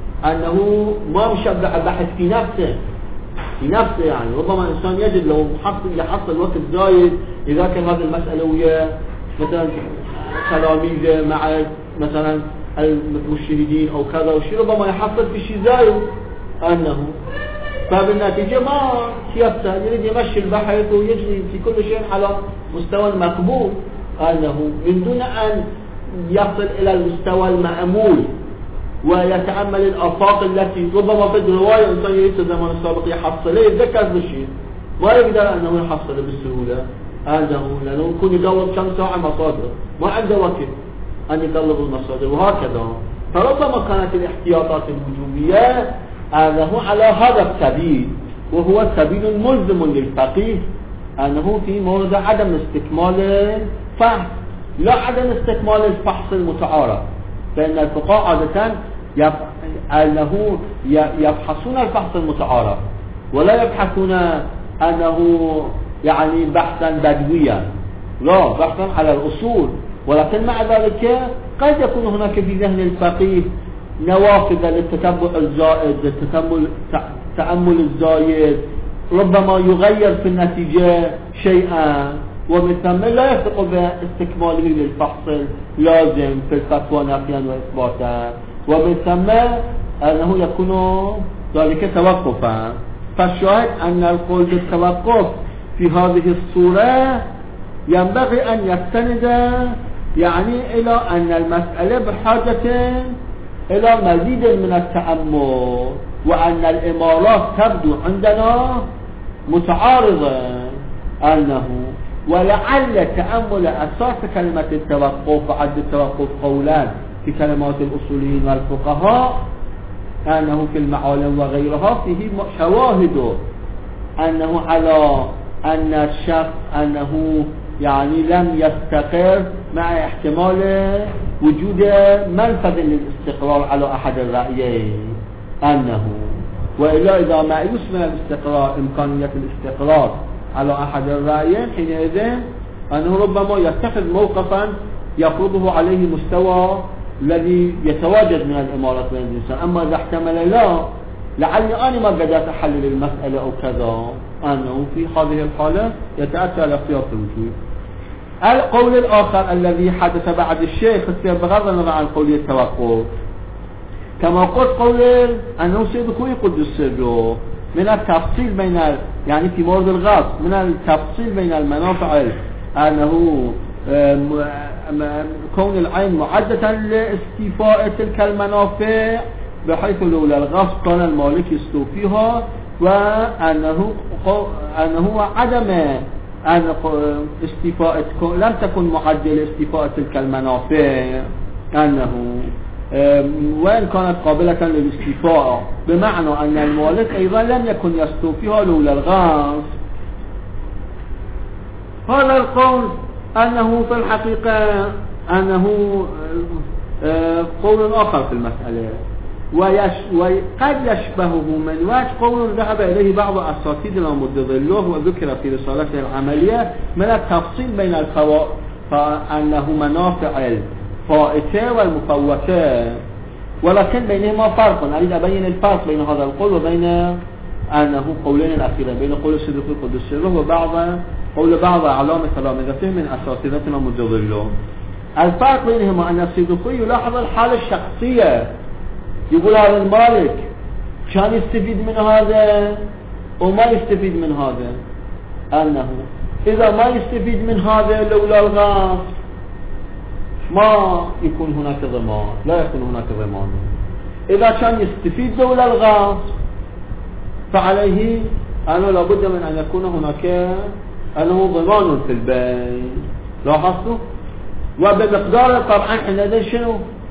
أنه ما مشبع البحث في نفسه في نفسه يعني ربما إنسان يجد لو حصل يحصل وقت زايد إذا كان هذه المسألة ويا مثلا تلاميذ مع مثلا المشاهدين أو كذا وشيء، ربما يحصل في شيء زايد أنه فبالنتيجة ما يفتح يريد يمشي البحث ويجري في كل شيء على مستوى المقبول، أنه من دون أن يصل إلى المستوى المأمول ويتأمل الآفاق التي ربما في الرواية إنسان يريد الزمن السابق يحصله يتذكر بالشيء ما يقدر أنه يحصله بالسهولة، أنه لأنه يكون يدور كم ساعة مصادر ما عنده وقت أن يطلب المصادر وهكذا. فربما كانت الاحتياطات الوجوبية أنه على هذا السبيل، وهو السبيل الملزم للفقيه، أنه في مورد عدم استكمال الفحص لا عدم استكمال الفحص المتعارف. فإن الفقهاء عادة يف... أنه يفحصون الفحص المتعارف ولا يبحثون أنه يعني بحثا بدويا، لا بحثا على الأصول. ولكن مع ذلك قد يكون هناك في ذهن الفقيه نوافذ للتتبع الزائد للتتأمل تأمل الزايد، ربما يغير في النتيجة شيئا، ومن ثم لا يثق باستكماله للفحص اللازم في الفتوى نفيا وإثباتا، ومن ثم أنه يكون ذلك توقفا. فالشاهد أن القول بالتوقف في هذه الصورة ينبغي أن يستند يعني إلى أن المسألة بحاجة إلى مزيد من التأمل، وأن الإمارات تبدو عندنا متعارضة، أنه ولعل تأمل أساس كلمة التوقف وعد التوقف قولان في كلمات الأصوليين والفقهاء أنه في المعالم وغيرها فيه شواهد أنه على أن الشخص أنه يعني لم يستقر مع احتمال وجود منفذ للاستقرار على أحد الرأيين، أنه وإلا إذا ما يسمى الاستقرار إمكانية الاستقرار على أحد الرأيين حينئذ أنه ربما يتخذ موقفا يفرضه عليه مستوى الذي يتواجد من الإمارات بين الإنسان. أما إذا احتمل لا لعلي أنا ما قدرت أحلل المسألة أو كذا، أنه في هذه الحالة يتأتى على اختيار الوجود. القول الآخر الذي حدث بعد الشيخ بغض النظر عن قول التوقف كما قلت قول أنه سيد خوي قدس سره من التفصيل بين يعني في مورد الغاز من التفصيل بين المنافع أنه كون العين معدة لاستيفاء تلك المنافع بحيث لولا الغصب كان المالك يستوفيها، وأنه أنه عدم أن استيفاء لم تكن معدة لاستيفاء تلك المنافع، أنه وإن كانت قابلة للاستيفاء بمعنى أن المالك أيضا لم يكن يستوفيها لولا الغصب. هذا القول أنه في الحقيقة أنه قول آخر في المسألة، ويش وقد يشبهه من وجه قول ذهب إليه بعض أساتذة المدظله وذكر في رسالته العملية من التفصيل بين الفوائد، فأنه منافع الفائتة والمفوتة، ولكن بينهما فرق. أريد أبين الفرق بين هذا القول وبين أنه قولين الأخيرين، بين قول الصديق القدس سره وبعض قول بعض أعلام تلامذته من أساتذتنا المدظله. الفرق بينهما أن الصديقي يلاحظ الحالة الشخصية، يقول هذا المالك كان يستفيد من هذا وما يستفيد من هذا، أنه إذا ما يستفيد من هذا لولا الغاص ما يكون هناك ضمان، لا يكون هناك ضمان. إذا كان يستفيد لولا الغاص فعليه أنه لابد من أن يكون هناك أنه ضمان في البيت. لاحظتوا؟ وبمقدار طبعا حينئذ شنو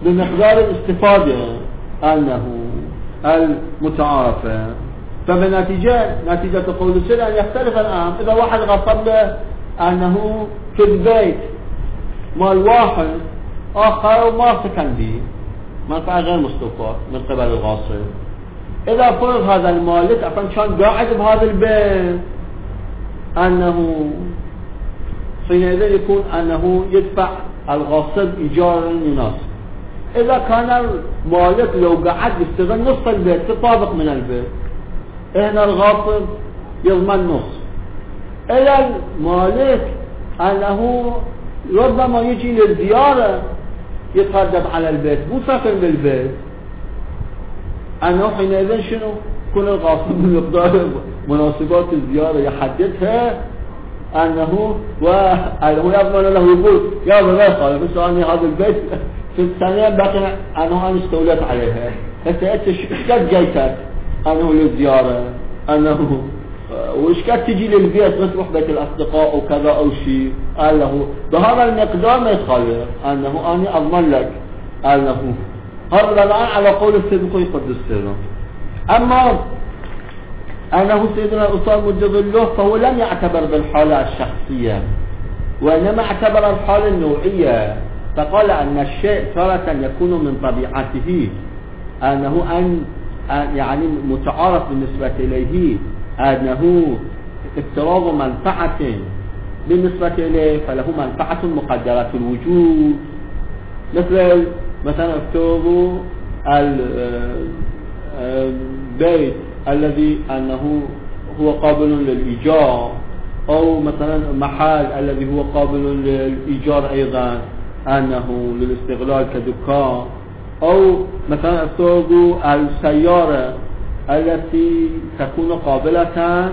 بمقدار الاستفادة أنه المتعارفة. فبنتيجة نتيجة قول السيد أن يختلف الآن إذا واحد غصب له أنه في البيت مال واحد آخر وما سكن به منفعة غير مستوفاة من قبل الغاصب، إذا فرض هذا المالك أصلا كان قاعد بهذا البيت أنه حينئذ يكون أنه يدفع الغاصب إيجارا يناسب. إذا كان المالك لو قاعد يشتغل نصف البيت تطابق من البيت هنا الغاصب يضمن نص. إذا المالك أنه ربما يجي للزيارة يتردد على البيت مو ساكن بالبيت، أنه حينئذ شنو كل الغاصب بمقدار مناسبات الزيارة يحددها أنه وأنه يضمن له يقول يا بغير خالف بس أنا هذا البيت في الثانية بقى أنه أنا استوليت عليها هسه أنت شكت جايتك أنه للزيارة أنه وشكت تجي للبيت بس تروح بيت الأصدقاء وكذا أو شيء، قال له بهذا المقدار ما يتخلف أنه أنا أضمن لك أنه هذا الآن على قول الصدق يقدس سره. أما أنه سيدنا الأستاذ مجد الله فهو لم يعتبر بالحالة الشخصية وإنما اعتبر الحالة النوعية، فقال أن الشيء تارة يكون من طبيعته أنه أن يعني متعارف بالنسبة إليه أنه افتراض منفعة بالنسبة إليه فله منفعة مقدرة الوجود، مثل مثلا افتراض البيت الذي أنه هو قابل للإيجار، أو مثلا محل الذي هو قابل للإيجار أيضا أنه للاستغلال كدكان، أو مثلا افتراض السيارة التي تكون قابلة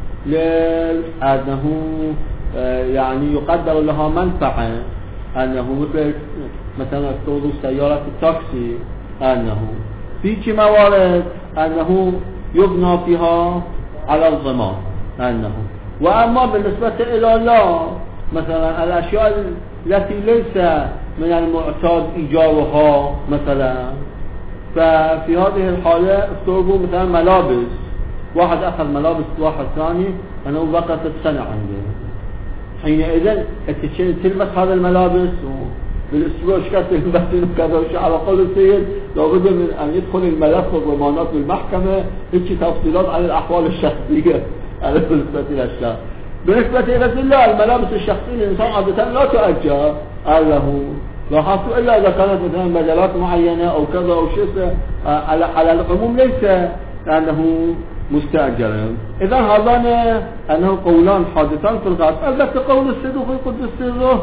لأنه يعني يقدر لها منفعة، أنه مثل مثلا افتراض سيارة التاكسي أنه في موارد أنه يبنى فيها على الضمان أنه. وأما بالنسبة إلى الله مثلا الأشياء التي ليس من المعتاد إيجارها مثلا، ففي هذه الحالة افترضوا مثلا ملابس، واحد أخذ ملابس واحد ثاني أنه بقت سنة عنده، حينئذ تلبس هذا الملابس بالأسبوع شكات تلبسين وكذا وشي على قول السيد لابد من أن يدخل الملف والضمانات بالمحكمة هيك تفصيلات عن الأحوال الشخصية على بالنسبة للأشياء. بالنسبة إلى الله الملابس الشخصية الإنسان عادة لا تؤجر له لاحظتوا إلا إذا كانت مثلا مجالات معينة أو كذا أو شيء على على العموم ليس أنه مستأجرا. إذا هذان أنه قولان حادثان في الغالب. البته قول الصدوق يقدس سره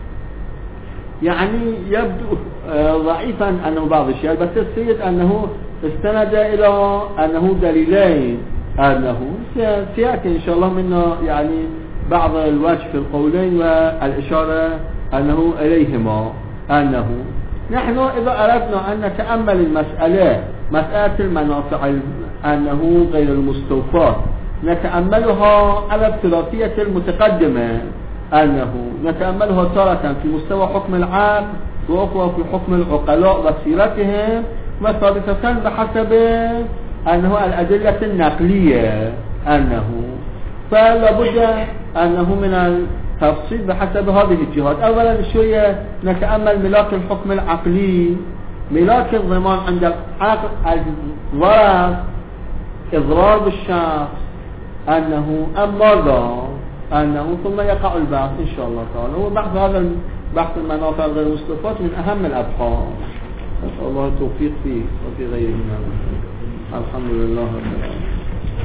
يعني يبدو ضعيفا أنه بعض الشيء، بس السيد أنه استند إلى أنه دليلين أنه سيأتي إن شاء الله منه يعني بعض الوجه في القولين والإشارة أنه إليهما. أنه نحن إذا أردنا أن نتأمل المسألة مسألة المنافع أنه غير المستوفاة نتأملها على الثلاثية المتقدمة، أنه نتأملها تارة في مستوى حكم العام وأخرى في حكم العقلاء وسيرتهم، وثالثة بحسب أنه الأدلة النقلية أنه فلا بد أنه من التفصيل بحسب هذه الجهات. أولا شوية نتأمل ملاك الحكم العقلي، ملاك الضمان عند العقل الضرر إضرار بالشخص أنه أم ماذا أنه ثم يقع البحث إن شاء الله تعالى. وبحث هذا بحث المنافع غير المستوفاة من أهم الأبحاث، نسأل الله التوفيق فيه وفي غيره من الحمد لله رب العالمين.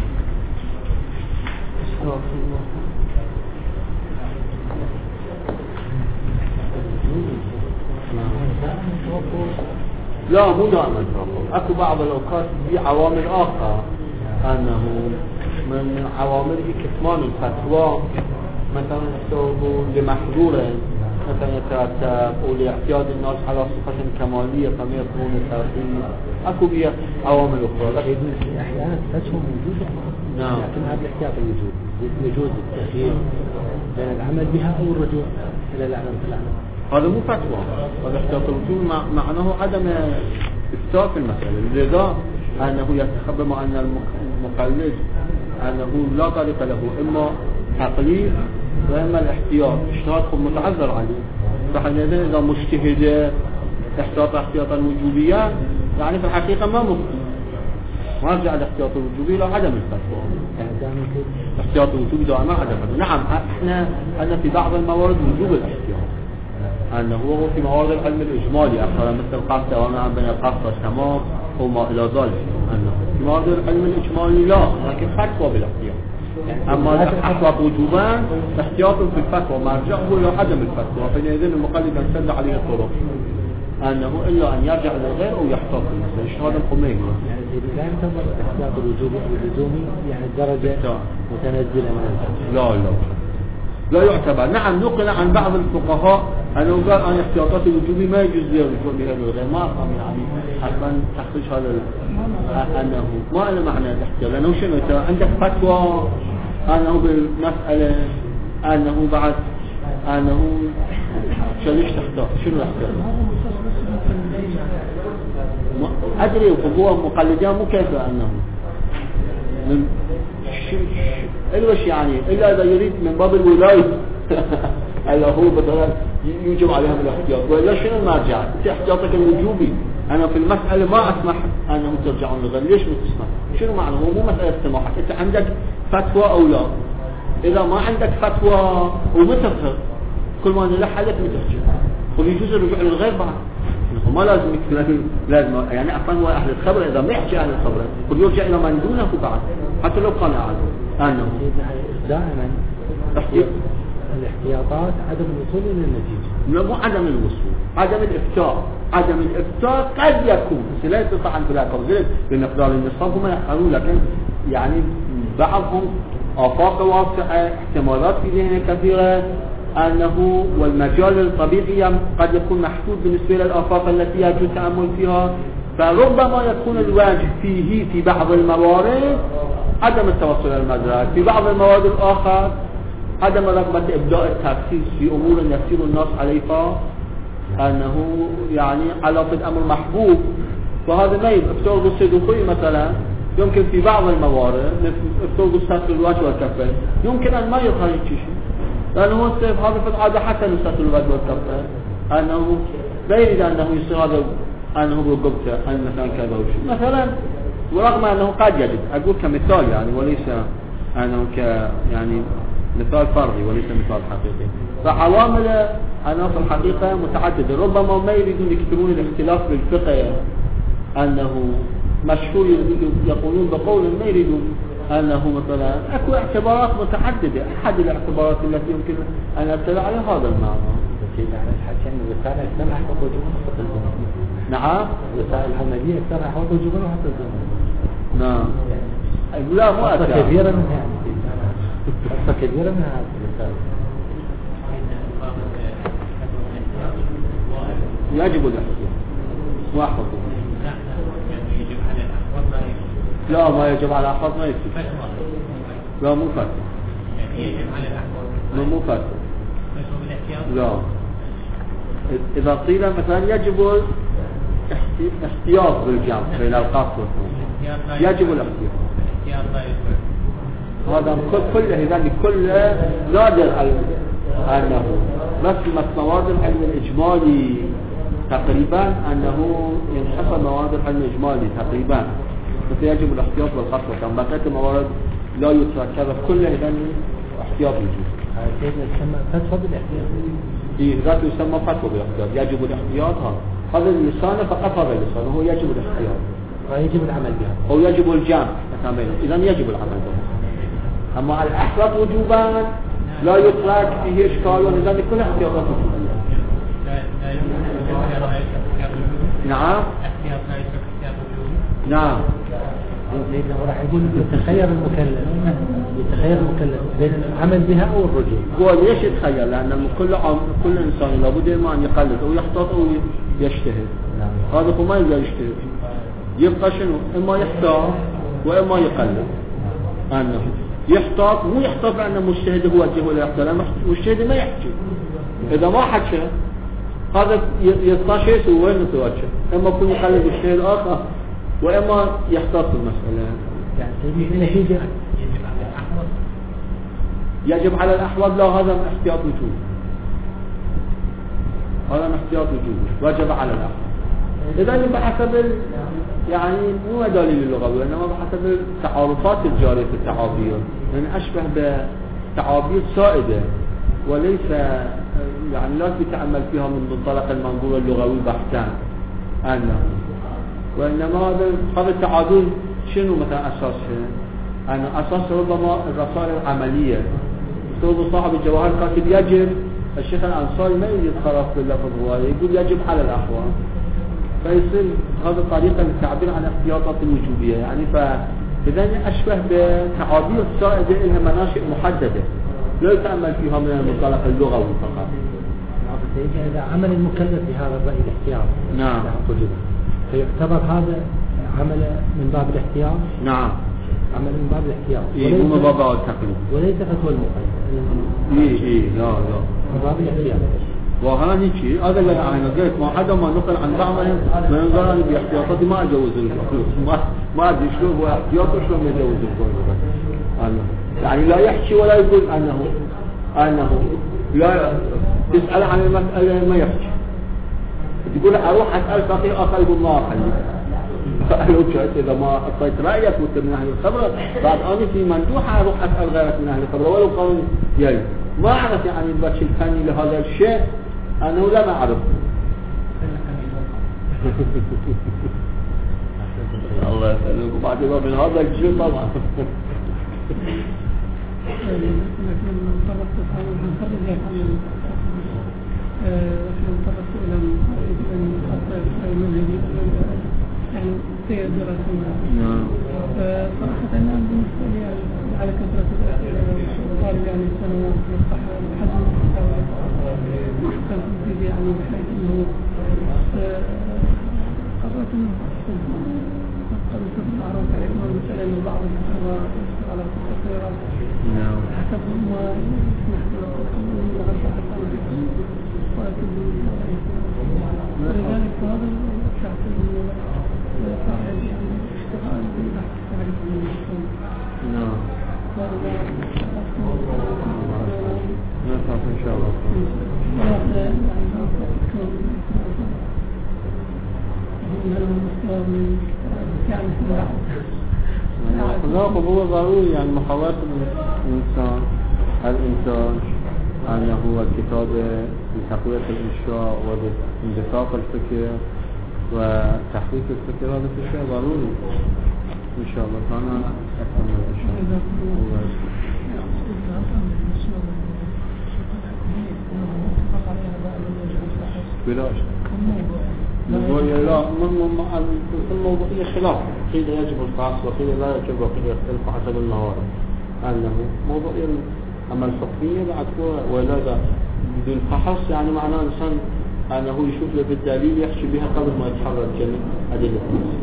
لا مو دائما توقف، اكو بعض الاوقات في عوامل اخرى انه من عوامله كتمان الفتوى مثلا يستوعبوا لمحظوره مثلا يترتب او لاعتياد الناس على صفة كمالية فما يكون الترتيب، اكو بيها عوامل اخرى. احيانا تفهم موجودة نعم، لكن هذا الاحتياط الوجود يجوز التغيير بين العمل بها او الرجوع الى العمل في العمل. هذا مو فتوى، هذا احتياط الوجوب معناه عدم إفتاء في المسألة. لذا أنه يتخبى مع أن المقلد أنه لا طريق له إما تقليد وإما الاحتياط. اجتهاد خب متعذر عليه، فحينئذ إذا مجتهد احتياط احتياطا وجوبيا يعني في الحقيقة ما مفتي، ونرجع الاحتياط الوجوبي إلى عدم الفتوى. احتياط الوجوبي دائما عدم الفتوى. نعم احنا أن في بعض الموارد وجوب الاحتياط، أنه هو في موارد العلم الإجمالي أكثر مثل القصد وما بين القصد والتمام وما إلى ذلك، أنه في موارد العلم الإجمالي لا، لكن فتوى بالاحتياط. أما الاحتياط وجوبا احتياط في الفتوى مرجعه إلى عدم الفتوى، فحينئذ المقلد ينسد عليه الطرق أنه إلا أن يرجع للغير أو يحتاط المسألة. اجتهاد الخميني يعني لا يعتبر الاحتياط الوجوبي أو اللزومي يعني درجة متنزلة من الفتوى. لا لا لا يعتبر. نعم نقل عن بعض الفقهاء أنه قال أن احتياطات الوجوبي ما يجوز له الرجوع بها للغير، ما أفهم يعني حتى تخرج هذا أنه ما له معنى الاحتياط، لأنه شنو عندك فتوى أنه بالمسألة أنه بعد أنه شليش تحتاط شنو الاحتياط؟ أدري وهو مقلدين مو كيف أنه من إلا وش يعني إلا إذا يريد من باب الولاية إلا هو مثلا يوجب عليهم الاحتياط، وإلا شنو المرجع؟ احتياطك الوجوبي أنا في المسألة ما أسمح أنهم ترجعون للغير. ليش ما تسمح؟ شنو معنى؟ هو مو مسألة سماحة، أنت عندك فتوى أو لا؟ إذا ما عندك فتوى ومتفق كل ما نلحلك متفق ويجوز الرجوع للغير بعد، ما لازم يكون لازم يعني أصلا هو أهل الخبر إذا ما يحكي أهل الخبر كل يرجع إلى من دونه بعد حتى لو كان أعلم. أنه دائما الاحتياطات عدم الوصول إلى النتيجة، لا مو عدم الوصول، عدم الإفتاء. عدم الإفتاء قد يكون لا يستطيع أن تلاقي قبل بمقدار النصاب هم يحققون، لكن يعني بعضهم آفاق واسعة احتمالات في ذهنه كثيرة أنه والمجال الطبيعي قد يكون محدود بالنسبة للآفاق التي يجوز التأمل فيها، فربما يكون الواجب فيه في بعض الموارد عدم التوصل إلى المدرك، في بعض الموارد الآخر عدم رغبة إبداء التركيز في أمور يسير الناس عليها أنه يعني علاقة أمر محبوب، وهذا ما يفترض الصدوقي مثلا يمكن في بعض الموارد يفترض ستر الوجه والكفين يمكن أن ما يظهر شيء، لأنه هو السيف هذا في العادة حتى ستر الوجه والكفين أنه لا يريد أنه يصير هذا أنه برقبته أن مثلا كذا وشيء مثلا، ورغم أنه قد يجب أقول كمثال يعني وليس أنه ك يعني مثال فردي وليس مثال حقيقي. فعوامل عناصر الحقيقة متعددة، ربما ما يريدون يكتبون الاختلاف بالفقه أنه مشهور يقولون بقول ما يريدون أنه مثلا أكو اعتبارات متعددة، أحد الاعتبارات التي يمكن أن أبتلع على هذا المعنى. نعم الرسائل الحمدية أكثر أحوال وجوبا وحتى الزمن. نعم لا مو أكثر كبيرة منها يعني قصة كبيرة من هذه الرسالة. يجب الاحتياط واحفظه. لا ما يجب على الأحفاظ ما يجب. لا مو فتوى. يجب على الأحفاظ. مو فتوى. لا. إذا قيل مثلا يجب الاحتياط بالجمع بين القصد والثوم يجب الاحتياط. هذا كله إذا كل نادر أنه مثل مواد العلم الإجمالي تقريبا أنه ينحصر مواد العلم الإجمالي تقريبا فيجب الاحتياط بالقصد والثوم. بقيت الموارد لا يترك هذا كله إذا احتياط الوجود. هذا يسمى فتوى بالاحتياط. إيه ذاته يسمى فتوى بالاحتياط. يجب الاحتياط هذا هذا اللسان فقط هذا اللسان هو يجب الاحتياط ويجب العمل بها أو يجب الجمع إذا يجب العمل بها. أما الأحفظ وجوبا لا يترك فيه إشكال ولذا يكون احتياطات وجوبا. نعم نعم لأنه راح يقول يتخير المكلف يتخير المكلف بين العمل بها أو الرجوع. هو ليش يتخير؟ لأن كل عام كل إنسان لابد إما أن يقلد أو يحتاط أو يجتهد. نعم. هذا هو ما يقدر يجتهد يبقى شنو؟ إما يحتاط وإما يقلد. أنه يحتاط مو يحتاط لأن مجتهد هو وجهه ولا يحتاط، مجتهد ما يحكي. إذا ما حكى هذا يستطيع شيء وين نتواجه، اما يكون يقلد الشيء الاخر واما يحتاط المساله. يعني النتيجه يجب على الاحوال، لا هذا من احتياط وجوب، هذا من احتياط وجوب وجب على الاحوال. اذا بحسب ال... يعني مو دليل اللغوي وانما بحسب التعارفات الجاريه في التعابير، يعني اشبه بتعابير سائده وليس يعني لا تتأمل فيها من منطلق المنظور اللغوي بحتا انه، وانما هذا هذا التعابير شنو مثلا اساسها؟ أن أساس ربما الرسائل العملية. أستاذ صاحب الجواهر كاتب يجب، الشيخ الأنصاري ما يريد خلاص باللفظ الرواية، يقول يجب على الأحوال، فيصير هذا طريقة للتعبير عن احتياطات الوجوبية يعني. فإذا أشبه بتعابير سائدة لها مناشئ محددة لا يتأمل فيها من المنطلق اللغوي فقط. إذا عمل المكلف بهذا الرأي الاحتياط نعم فيعتبر هذا عمل من باب الاحتياط. نعم عمل من باب الاحتياط إيه مو من باب التقليد وليس فتوى المقيد. إيه إيه لا لا من باب الاحتياط. وهذا شيء هذا اللي أنا قلت ما حدا ما نقل عن بعضهم ما ينظر أنا باحتياطاتي ما أجوز الفلوس ما ما أدري شلون هو احتياطه شلون يجوز الفلوس يعني لا يحكي ولا يقول أنه أنه لا تسأل عن المسألة ما يحكي، تقول أروح أسأل فقيه آخر يقول ما أخلي فقالوا إذا ما أعطيت رأيك وأنت من أهل الخبرة بعد أنا في مندوحة أروح أسأل غيرك من أهل الخبرة ولو قالوا يلي ما أعرف يعني البتش الفني لهذا الشيء أنه لا ما أعرف. الله يسألك وبعد من هذا الشيء طبعا لكن انطلقت تحاول من خرج لكن انطلقت إلى أن أخطئ أي منهجي يعني سير دراسية. فصراحة أنا بالنسبة لي على كثرة الأسئلة والطالب يعني السنوات والصحة حجم محكم جديد يعني بحيث أنه قررت أنه قد تتعرف على إمام المسألة أنه بعض الأخبار على التقريرات حسب ما نحن نغرب حتى ولذلك هذا الشخص صاحب يعني اشتغال ببحث تعريف المسلم. نعم. نعم. إن شاء الله. لا هو ضروري يعني محاولة الإنسان الإنسان أن هو الكتابة لتقوية الإنشاء والاندفاق الفكر وتحقيق الفكر، هذا شيء ضروري إن شاء الله. فأنا أكمل إن شاء الله. بلا شك الموضوعية لا الموضوعية خلاف، قيل يجب الفحص وقيل لا يجب وقيل يختلف حسب الموارد أنه موضوعية. أما الحكمية بعد ولا ذا بدون فحص يعني معناه إنسان أنه يشوف له بالدليل يحكي بها قبل ما يتحرك جميع أدلة النص.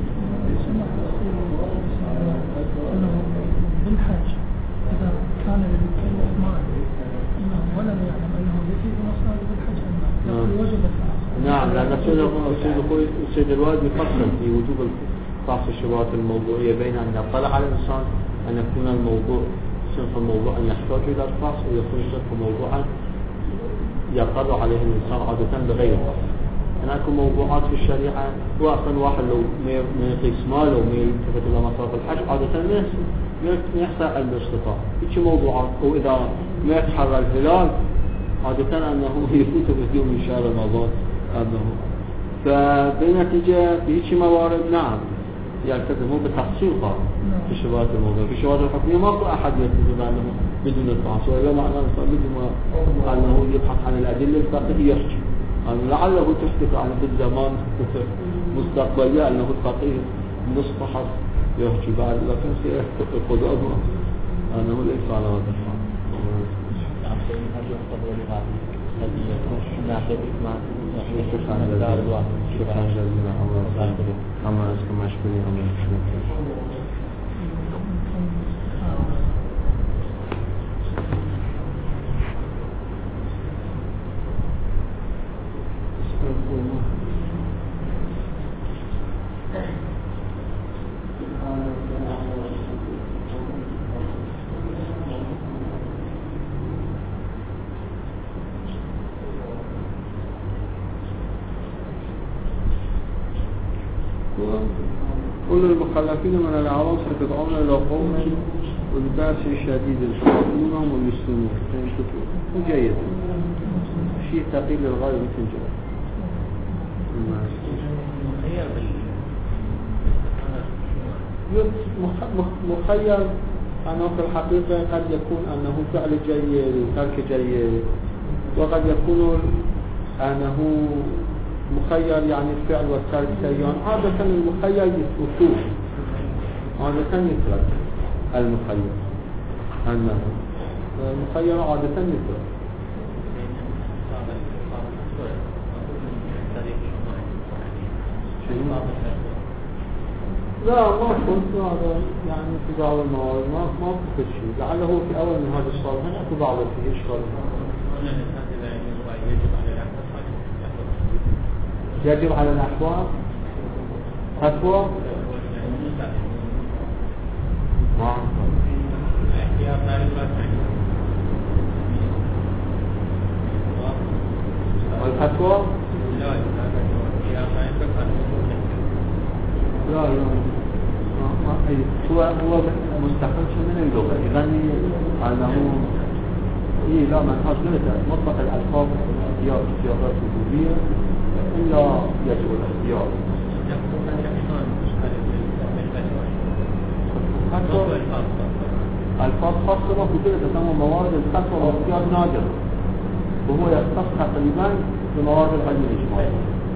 بالحج إذا كان المكلف معه أنه ولم يعلم أنه يجب مصاري بالحج أنه وجب الفحص. نعم لأن السيد الوالد يفصل في وجوب فحص الشبهات الموضوعية بين أن يطلع على الإنسان أن يكون الموضوع صنف الموضوع أن يحتاج إلى الفحص ويكون صنف موضوعا يقر عليه الإنسان عادة بغير فحص. أن أكون موضوعات في الشريعة هو أصلا واحد لو ما يقيس ماله وما يلتفت إلى مصارف الحج عادة ما يحصل علم الاستطاع هيك موضوعات. وإذا ما يتحرى الهلال عادة أنه يفوت في يوم من شهر رمضان أنه فبالنتيجة في هيك موارد نعم يلتزموا بتحصيل قانون في الشبهات الموضوع. في الشبهات الحكمية ما في أحد يلتزم أنه بدون الفحص ولا معنى بدون ما أنه يبحث عن الأدلة الفقهية يحكي يعني لعله تحدث عن الزمان مستقبلية أنه الفقيه نص فحص يحكي بعد لكن سيقضى أنه ليس على هذا الحال. شكرا جزيلا شكرا جزيلا الله يسلمك مشكورين الله يسلمك. كل المخلفين من العواصف تدعون إلى قوم والباس شديد يخافونهم ويسلمون. جيد شيء ثقيل للغاية مثل جواب مخير أنه في الحقيقة قد يكون أنه فعل جيد ترك جيد، وقد يكون أنه مخير يعني الفعل والترك سيئان. عادة المخير يتركوه، عادة يترك المخير، أنه المخير عادة يترك. لا ما كنت هذا يعني في بعض المواد ما ما في شيء، لعله هو في أول من هذا الصالح هنا في بعض فيه إشكال. يجب على الأحوال فتوى ما والفتوى لا لا ما هو هو مستخرج من اللغة، يغني أنه إيه لا منهاج لغة مطلق الألفاظ اختيار اختيارات وجودية إلا يجب الاختيار. الفاظ خاصة في كل تسمى موارد الفتوى واختيار نادر، وهو يختص تقريبا بموارد العلم الإجماعي.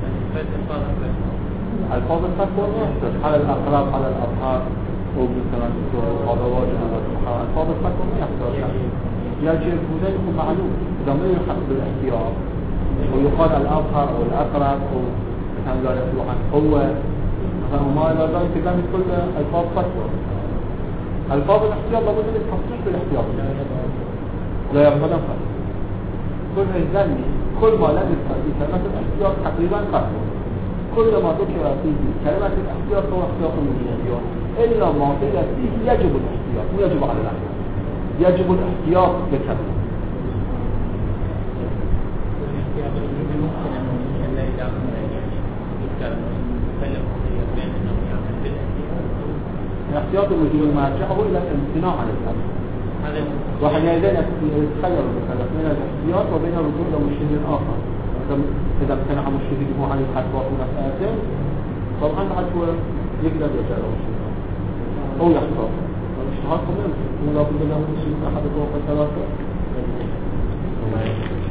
الفاظ الفتوى يختص على الأقرب على الأظهار ومثلا هذا واجب الفاظ الفتوى يختص يجب هذا يكون معلوم إذا ما يلحق بالاختيار ويقال الأظهر أو الأقرب أو مثلا لا يصلح عن قوة مثلا وما إلى ذلك كانت كل ألفاظ فتوى. ألفاظ الاختيار لابد من التصريح بالاختيار لا يقبل فتوى. كل الزني كل ما لم يذكر في كلمة الاختيار تقريبا فتوى، كل ما ذكر فيه كلمة الاختيار فهو اختيار من الاختيار، إلا ما قيل فيه يجب الاختيار ويجب على الأحوال، يجب الاختيار بكلمة. الاختيار الوجود مرجعه إلى الامتناع عن الأمر، وحينئذ يتخير المكلف بين الاختيار وبين الرجوع إلى مجتهد آخر. إذا امتنع مجتهده عن الفتوى في مسألة طبعا الفتوى يقدر يرجع إلى مجتهد أو يختار. الاجتهاد كمان ولا بد له من أحد الطرق الثلاثة.